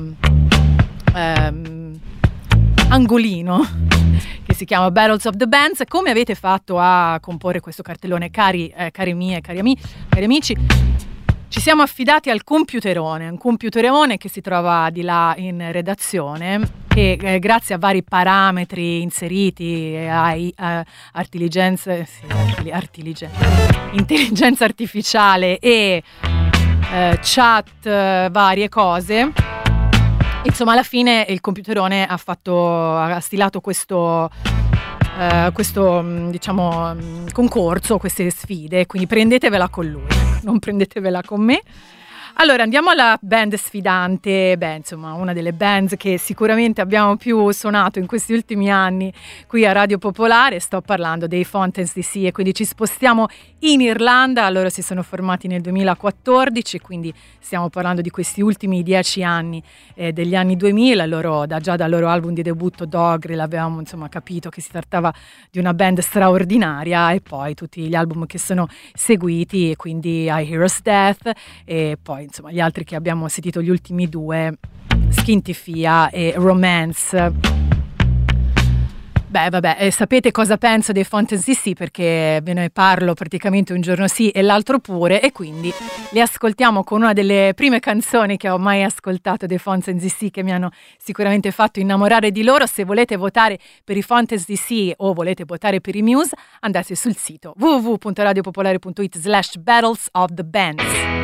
[SPEAKER 2] ehm, angolino che si chiama Battles of the Bands. Come avete fatto a comporre questo cartellone, cari, eh, cari mie, cari, ami- cari amici? Ci siamo affidati al computerone, un computerone che si trova di là in redazione, che eh, grazie a vari parametri inseriti, a, a artiligenza, sì, artiligenza, intelligenza artificiale e eh, chat, eh, varie cose, insomma alla fine il computerone ha fatto, ha stilato questo... Uh, questo diciamo concorso, queste sfide, quindi prendetevela con lui, non prendetevela con me. Allora andiamo alla band sfidante, beh insomma una delle band che sicuramente abbiamo più suonato in questi ultimi anni qui a Radio Popolare, sto parlando dei Fountains D C, e quindi ci spostiamo in Irlanda. Loro si sono formati nel duemilaquattordici, quindi stiamo parlando di questi ultimi dieci anni eh, degli anni duemila. Loro da, già dal loro album di debutto Doggerel avevamo insomma capito che si trattava di una band straordinaria, e poi tutti gli album che sono seguiti, e quindi I Hero's Death, e poi insomma gli altri che abbiamo sentito, gli ultimi due, Skintifia e Romance. Beh vabbè, eh, sapete cosa penso dei Fountains D C, perché ve ne parlo praticamente un giorno sì e l'altro pure, e quindi li ascoltiamo con una delle prime canzoni che ho mai ascoltato dei Fountains D C, che mi hanno sicuramente fatto innamorare di loro. Se volete votare per i Fountains D C o volete votare per i Muse, andate sul sito w w w punto radiopopolare punto it slash battles of the bands.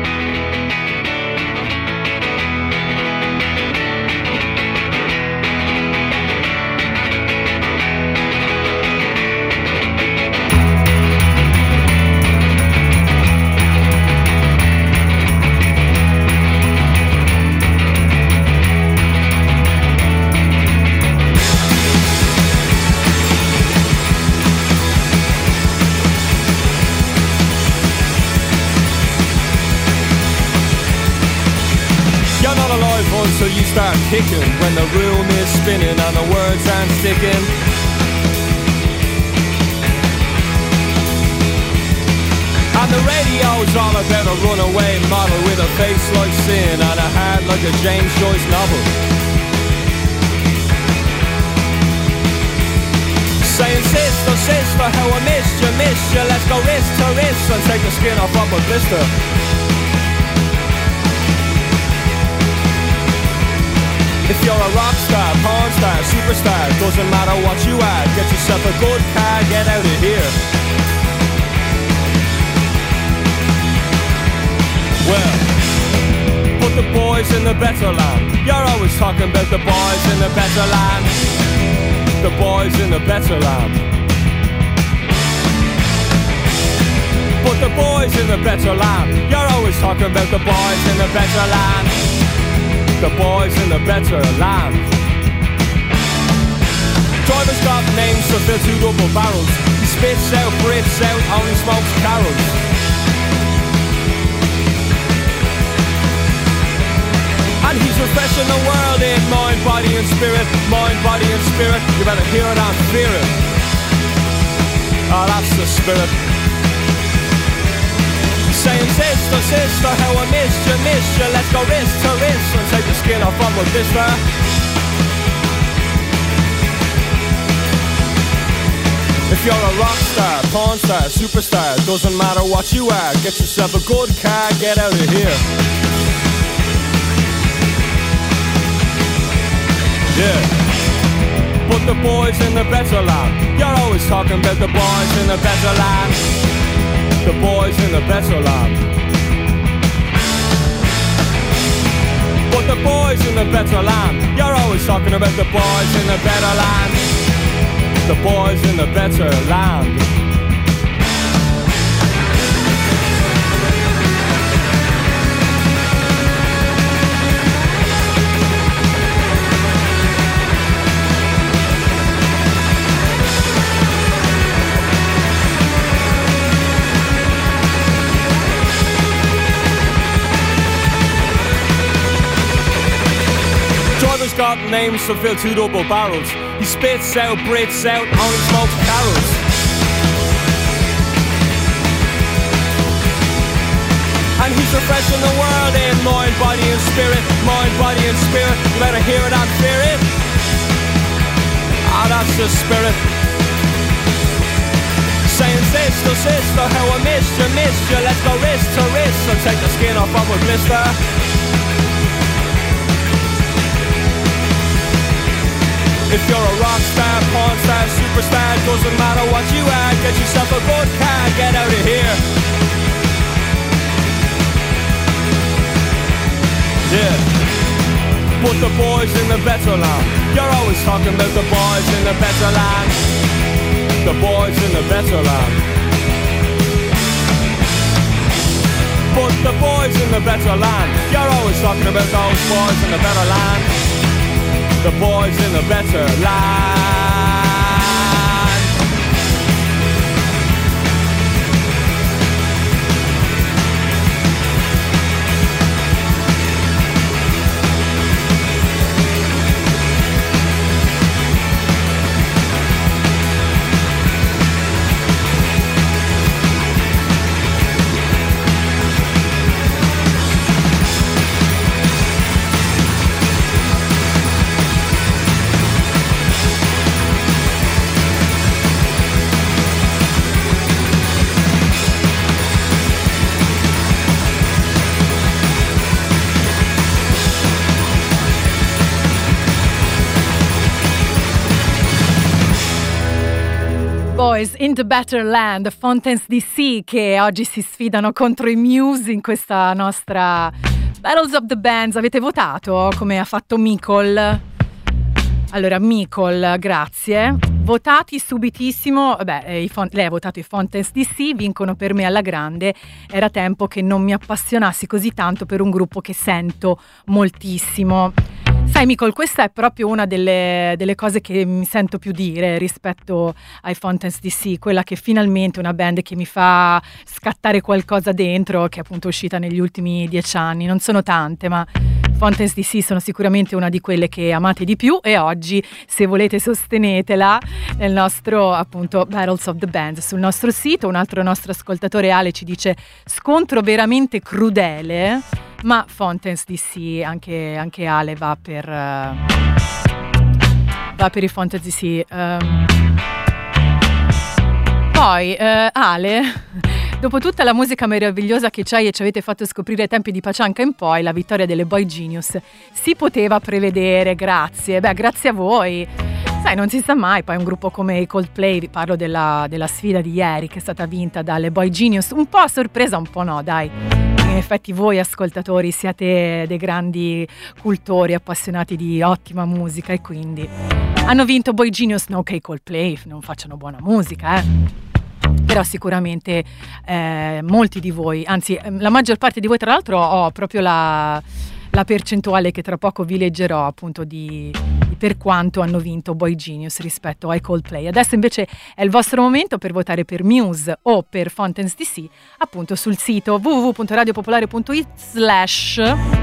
[SPEAKER 10] So you start kicking when the room is spinning and the words aren't sticking. And the radio's all about a runaway model with a face like sin and a heart like a James Joyce novel. Saying sister, sister, how I missed you, missed you. Let's go wrist to wrist and take the skin off of a blister. If you're a rock star, porn star, superstar, doesn't matter what you are, get yourself a good car, get out of here. Well, put the boys in the better land. You're always talking about the boys in the better land. The boys in the better land. Put the boys in the better land. You're always talking about the boys in the better land. The boys in the better land. Driver's got names to fill two double barrels. He spits out, breathes out, only smokes carols. And he's refreshing the world in mind, body and spirit. Mind, body and spirit. You better hear it and fear it. Oh, that's the spirit. Saying sister, sister, how I missed you, missed you. Let's go wrist to wrist and take the skin off of a blister. If you're a rock star, porn star, superstar, doesn't matter what you are, get yourself a good car, get out of here. Yeah. Put the boys in the better land. You're always talking about the boys in the better land. The boys in the better land. But the boys in the better land. You're always talking about the boys in the better land. The boys in the better land. got names to fill two double barrels. He spits out, breathes out, only smokes carols. And he's refreshing the world in mind, body and spirit. Mind, body and spirit. You better hear it and fear it. Ah, that's the spirit. Saying sister, sister, how I missed you, missed you. Let's go wrist to wrist and take the skin off of a blister. If you're a rock star, porn star, superstar, doesn't matter what you are. Get yourself a good car, get out of here. Yeah. Put the boys in the better land. You're always talking about the boys in the better land. The boys in the better land. Put the boys in the better land. You're always talking about those boys in the better land. The boys in the better land.
[SPEAKER 2] Boys in the Better Land, Fountains D C, che oggi si sfidano contro i Muse in questa nostra Battles of the Bands. Avete votato come ha fatto Micol? Allora, Micol, grazie. Votati subitissimo. Beh, i font- lei ha votato i Fountains D C, vincono per me alla grande. Era tempo che non mi appassionassi così tanto per un gruppo che sento moltissimo. Sai Micol, questa è proprio una delle, delle cose che mi sento più dire rispetto ai Fountains D C, quella che finalmente una band che mi fa scattare qualcosa dentro, che è appunto uscita negli ultimi dieci anni. Non sono tante, ma Fountains D C sono sicuramente una di quelle che amate di più, e oggi, se volete, sostenetela nel nostro appunto Battles of the Bands sul nostro sito. Un altro nostro ascoltatore, Ale, ci dice: scontro veramente crudele, ma Fountains D C, anche, anche Ale va per uh, va per i Fountains D C. Um, poi uh, Ale, dopo tutta la musica meravigliosa che c'hai e ci avete fatto scoprire ai tempi di Pacianca in poi, la vittoria delle Boy Genius si poteva prevedere, grazie. Beh, grazie a voi. Sai, non si sa mai, poi un gruppo come i Coldplay, vi parlo della, della sfida di ieri che è stata vinta dalle Boy Genius, un po' a sorpresa, un po' no, dai. In effetti voi ascoltatori siete dei grandi cultori, appassionati di ottima musica, e quindi hanno vinto Boy Genius, no che i Coldplay non facciano buona musica, eh. Però sicuramente eh, molti di voi, anzi la maggior parte di voi, tra l'altro ho proprio la, la percentuale che tra poco vi leggerò, appunto di, di per quanto hanno vinto Boy Genius rispetto ai Coldplay. Adesso invece è il vostro momento per votare per Muse o per Fountains D C, appunto sul sito w w w punto radiopopolare punto it slash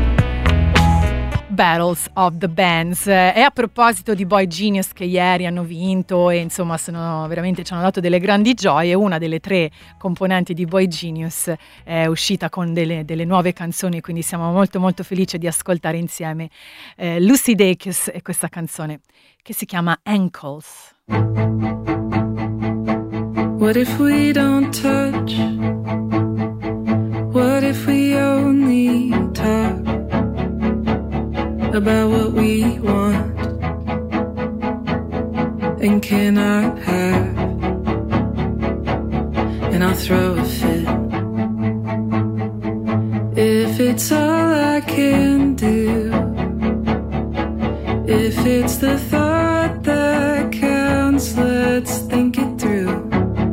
[SPEAKER 2] Battles of the Bands. E a proposito di Boy Genius che ieri hanno vinto e insomma sono veramente, ci hanno dato delle grandi gioie, una delle tre componenti di Boy Genius è uscita con delle, delle nuove canzoni, quindi siamo molto molto felici di ascoltare insieme eh, Lucy Dacus e questa canzone che si chiama Ankles.
[SPEAKER 11] What if we don't touch? What if we only talk about what we want and cannot have? And I'll throw a fit if it's all I can do, if it's the thought that counts. Let's think it through.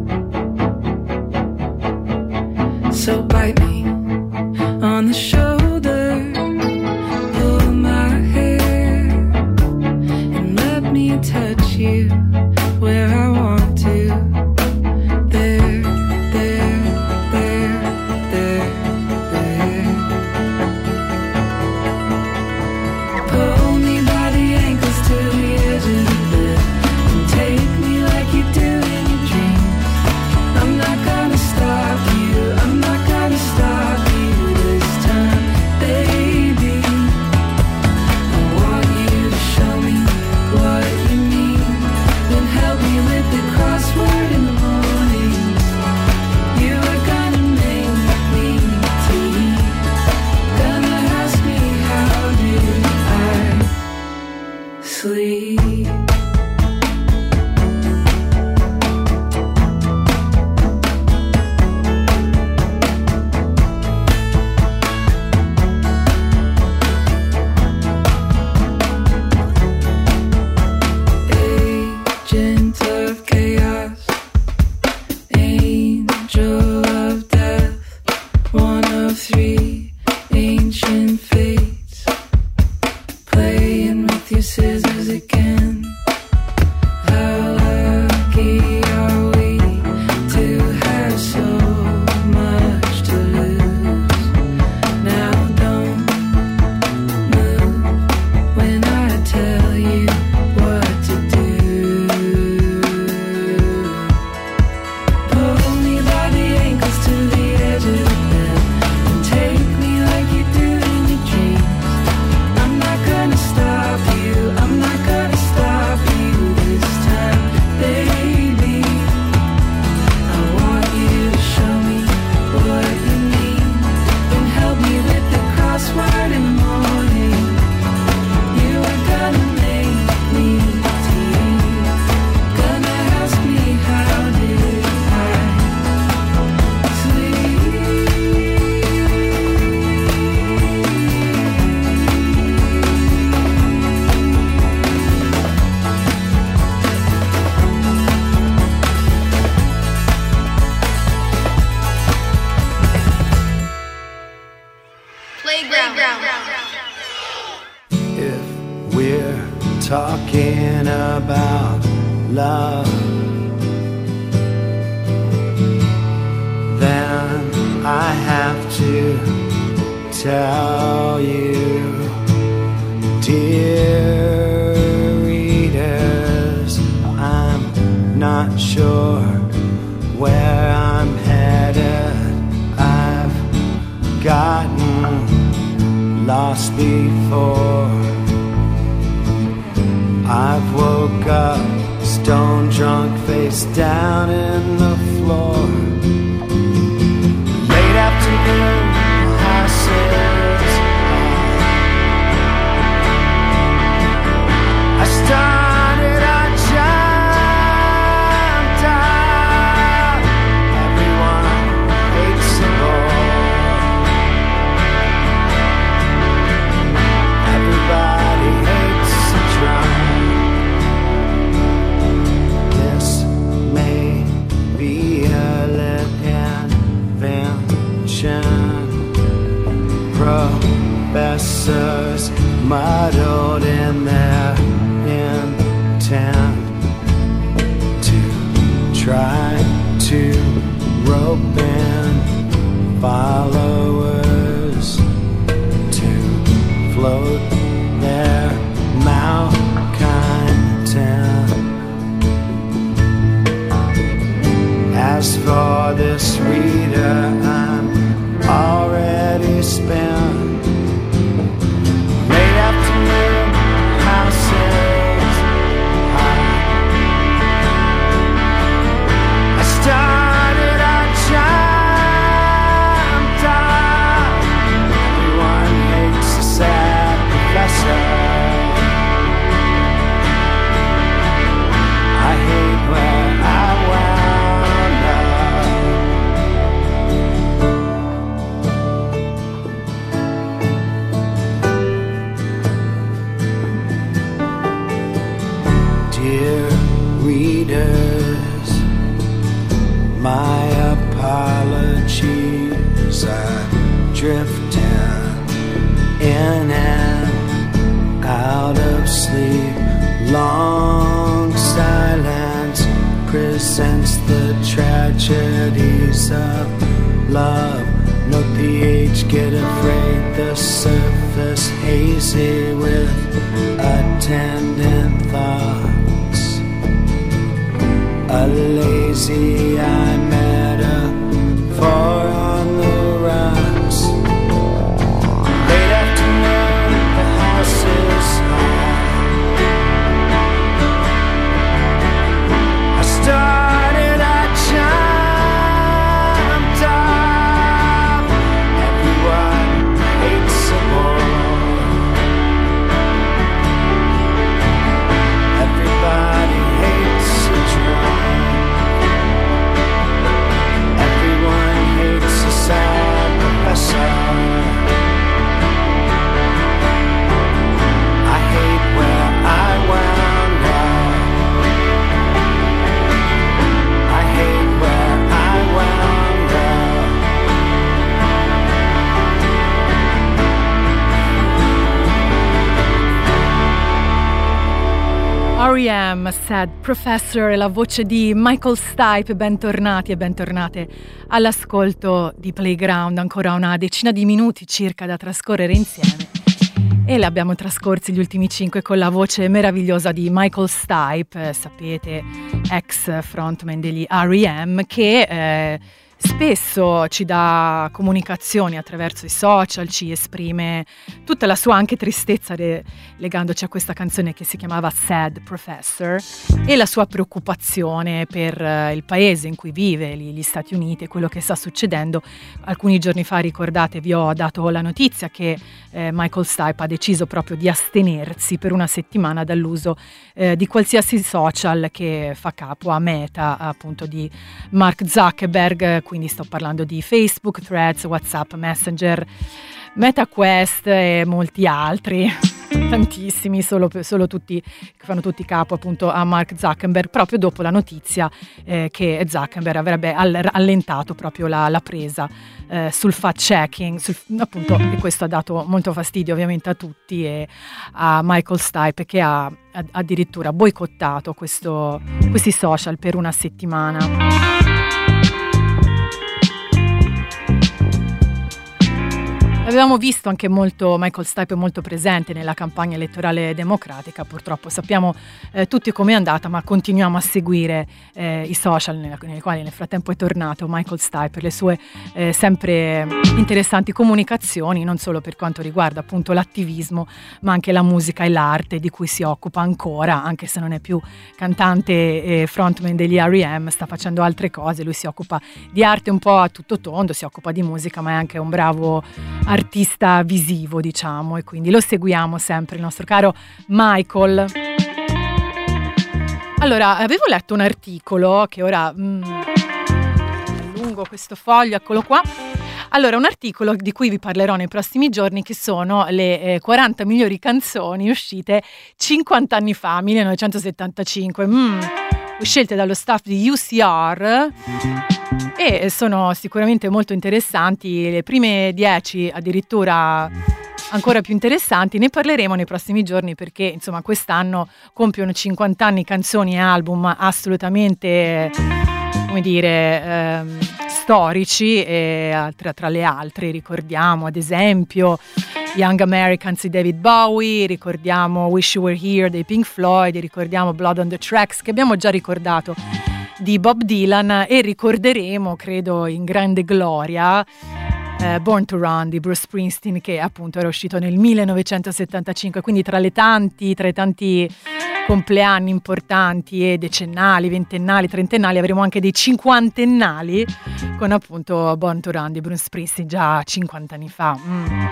[SPEAKER 11] So bite me on the shoulder, pull my hair, and let me touch you where I want to. There, there, there, there, there. Pull me by the
[SPEAKER 12] love, then I have to tell you, dear readers, I'm not sure where I'm headed. I've gotten lost before. I've woke up stone drunk, face down in the floor. Late afternoon passes. I started, I jumped out. Everyone hates the Lord. Everybody hates the drum. This may be a lit invention. Professors muddled in their intent to try to rope in followers to float their malcontent. As for this reader, I'm already spent. Late afternoon houses. I, I started, I jumped out. Everyone hates a sad professor. I hate where I wound up. Dear readers, my apologies. I drifted in and out of sleep. Long silence presents the tragedies of love. Note the age, get afraid, the surface hazy with attendant thoughts. A lazy eye metaphor on the rocks. Late afternoon, the house is high. I started, I jumped up. Everyone hates a boy. Everybody hates a drum. Everyone hates a sad professor. I hate where I wound up. I hate where I wound
[SPEAKER 2] R E M, Sad Professor, e la voce di Michael Stipe. Bentornati e bentornate all'ascolto di Playground. Ancora una decina di minuti circa da trascorrere insieme, e li abbiamo trascorsi gli ultimi cinque con la voce meravigliosa di Michael Stipe, sapete, ex frontman degli R E M, che eh, spesso ci dà comunicazioni attraverso i social, ci esprime tutta la sua anche tristezza de- legandoci a questa canzone che si chiamava Sad Professor, e la sua preoccupazione per uh, il paese in cui vive, gli, gli Stati Uniti, e quello che sta succedendo. Alcuni giorni fa, ricordate, vi ho dato la notizia che eh, Michael Stipe ha deciso proprio di astenersi per una settimana dall'uso eh, di qualsiasi social che fa capo a Meta, appunto di Mark Zuckerberg. Quindi sto parlando di Facebook, Threads, WhatsApp, Messenger, MetaQuest e molti altri. tantissimi, solo, solo tutti che fanno tutti capo appunto a Mark Zuckerberg, proprio dopo la notizia eh, che Zuckerberg avrebbe allentato proprio la, la presa eh, sul fact checking, sul, appunto, e questo ha dato molto fastidio ovviamente a tutti e a Michael Stipe, che ha addirittura boicottato questo, questi social per una settimana. Avevamo visto anche molto Michael Stipe molto presente nella campagna elettorale democratica, purtroppo sappiamo eh, tutti com'è andata, ma continuiamo a seguire eh, i social nei, nei quali nel frattempo è tornato Michael Stipe per le sue eh, sempre interessanti comunicazioni, non solo per quanto riguarda appunto l'attivismo, ma anche la musica e l'arte di cui si occupa ancora, anche se non è più cantante e frontman degli R E M, sta facendo altre cose, lui si occupa di arte un po' a tutto tondo, si occupa di musica, ma è anche un bravo artista visivo, diciamo, e quindi lo seguiamo sempre, il nostro caro Michael. Allora, avevo letto un articolo che ora mm, lungo questo foglio, eccolo qua. Allora, un articolo di cui vi parlerò nei prossimi giorni, che sono le eh, quaranta migliori canzoni uscite cinquanta anni fa, millenovecentosettantacinque, mm, scelte dallo staff di U C R. E sono sicuramente molto interessanti, le prime dieci addirittura ancora più interessanti, ne parleremo nei prossimi giorni perché insomma quest'anno compiono cinquanta anni canzoni e album assolutamente, come dire, ehm, storici, e tra, tra le altre ricordiamo ad esempio Young Americans di David Bowie, ricordiamo Wish You Were Here dei Pink Floyd, ricordiamo Blood on the Tracks che abbiamo già ricordato di Bob Dylan, e ricorderemo, credo in grande gloria, eh, Born to Run di Bruce Springsteen, che appunto era uscito nel millenovecentosettantacinque, quindi tra le tanti, tra i tanti compleanni importanti e decennali, ventennali, trentennali, avremo anche dei cinquantennali con appunto Born to Run di Bruce Springsteen già cinquanta anni fa. Mm.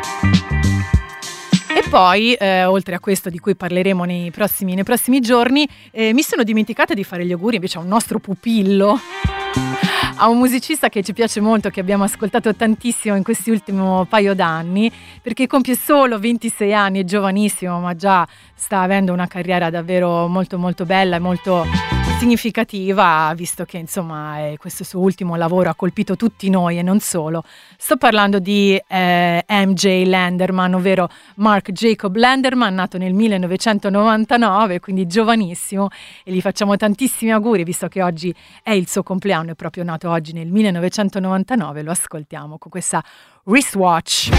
[SPEAKER 2] E poi, eh, oltre a questo di cui parleremo nei prossimi, nei prossimi giorni, eh, mi sono dimenticata di fare gli auguri invece a un nostro pupillo, a un musicista che ci piace molto, che abbiamo ascoltato tantissimo in questi ultimi paio d'anni, perché compie solo ventisei anni, è giovanissimo, ma già sta avendo una carriera davvero molto molto bella e molto significativa, visto che insomma eh, questo suo ultimo lavoro ha colpito tutti noi e non solo. Sto parlando di eh, M J Lenderman, ovvero Mark Jacob Lenderman, nato nel millenovecentonovantanove, quindi giovanissimo, e gli facciamo tantissimi auguri visto che oggi è il suo compleanno, è proprio nato oggi nel millenovecentonovantanove. Lo ascoltiamo con questa Wristwatch.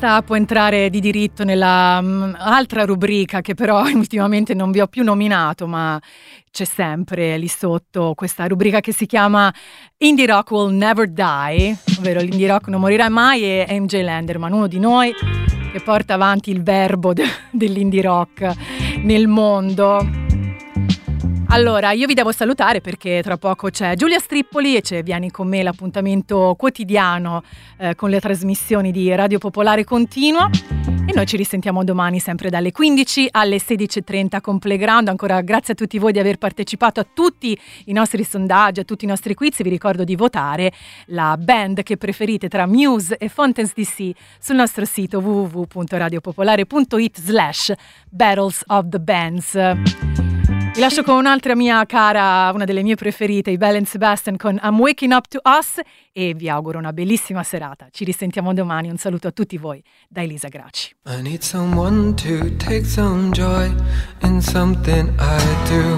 [SPEAKER 2] Questa può entrare di diritto nella um, altra rubrica che però ultimamente non vi ho più nominato, ma c'è sempre lì sotto questa rubrica che si chiama Indie Rock Will Never Die, ovvero l'indie rock non morirà mai, e M J Lenderman, uno di noi che porta avanti il verbo de- dell'indie rock nel mondo. Allora, io vi devo salutare perché tra poco c'è Giulia Strippoli e c'è Vieni con me, l'appuntamento quotidiano eh, con le trasmissioni di Radio Popolare Continua, e noi ci risentiamo domani sempre dalle quindici alle sedici e trenta con Playground. Ancora grazie a tutti voi di aver partecipato a tutti i nostri sondaggi, a tutti i nostri quiz. Vi ricordo di votare la band che preferite tra Muse e Fountains D C sul nostro sito w w w punto radiopopolare punto it slash battles of the bands. Vi lascio con un'altra mia cara, una delle mie preferite, i Belle and Sebastian con I'm Waking Up to Us, e vi auguro una bellissima serata. Ci risentiamo domani. Un saluto a tutti voi da Elisa Gracci.
[SPEAKER 13] I need someone to take some joy in something I do.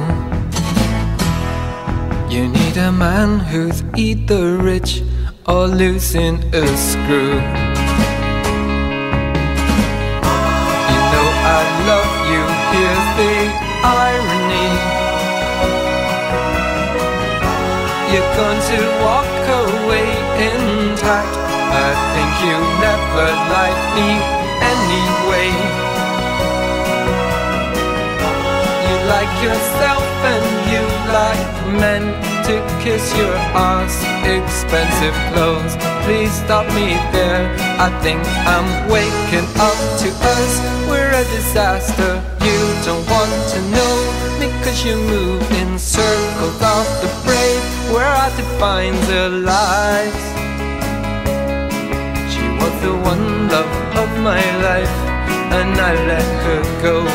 [SPEAKER 13] You need a man who's either rich or losing a screw. You know I love you, here's the irony. You're going to walk away intact. I think you never liked me anyway. You like yourself and you like men to kiss your ass. Expensive clothes, please stop me there. I think I'm waking up to us. We're a disaster. You don't want to know me cause you move in circles of the brave. Where I define their lives. She was the one love of my life, and I let her go.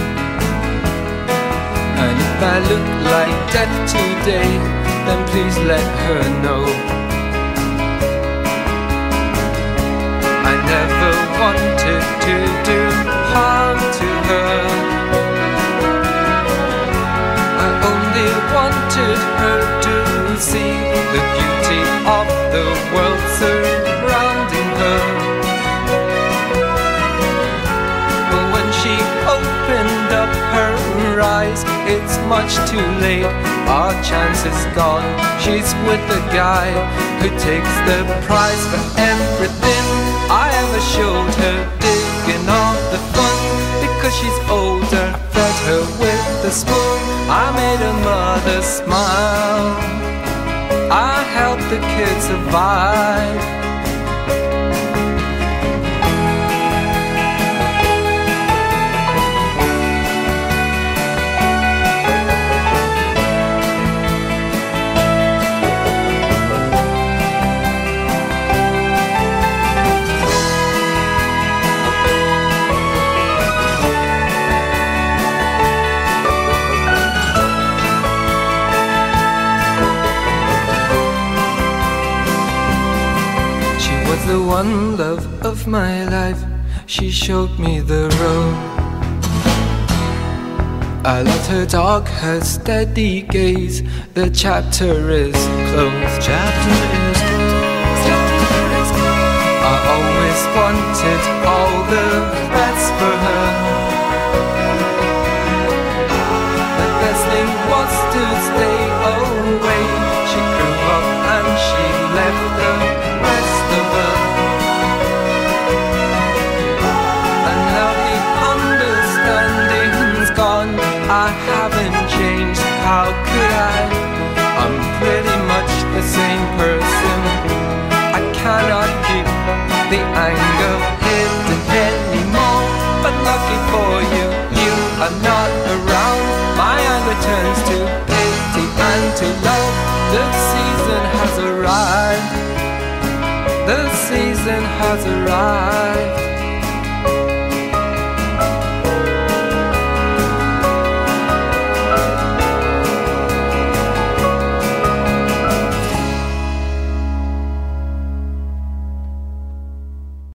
[SPEAKER 13] And if I look like death today, then please let her know. I never wanted to do harm to her. I only wanted her to see the beauty of the world surrounding her. But when she opened up her eyes, it's much too late, our chance is gone. She's with the guy who takes the prize for everything I ever showed her, digging all the fun because she's older. Fed her with the spoon, I made her mother smile. I helped the kids survive. The one love of my life, she showed me the road. I loved her dark, her steady gaze. The chapter is closed. Chapter is closed. I always wanted all the best for her. The best thing was to stay away. She grew up and she left the rest of her. I haven't changed, how could I? I'm pretty much the same person. I cannot keep the anger hidden anymore. But lucky for you, you are not around. My anger turns to pity and to love. The season has arrived. The season has arrived.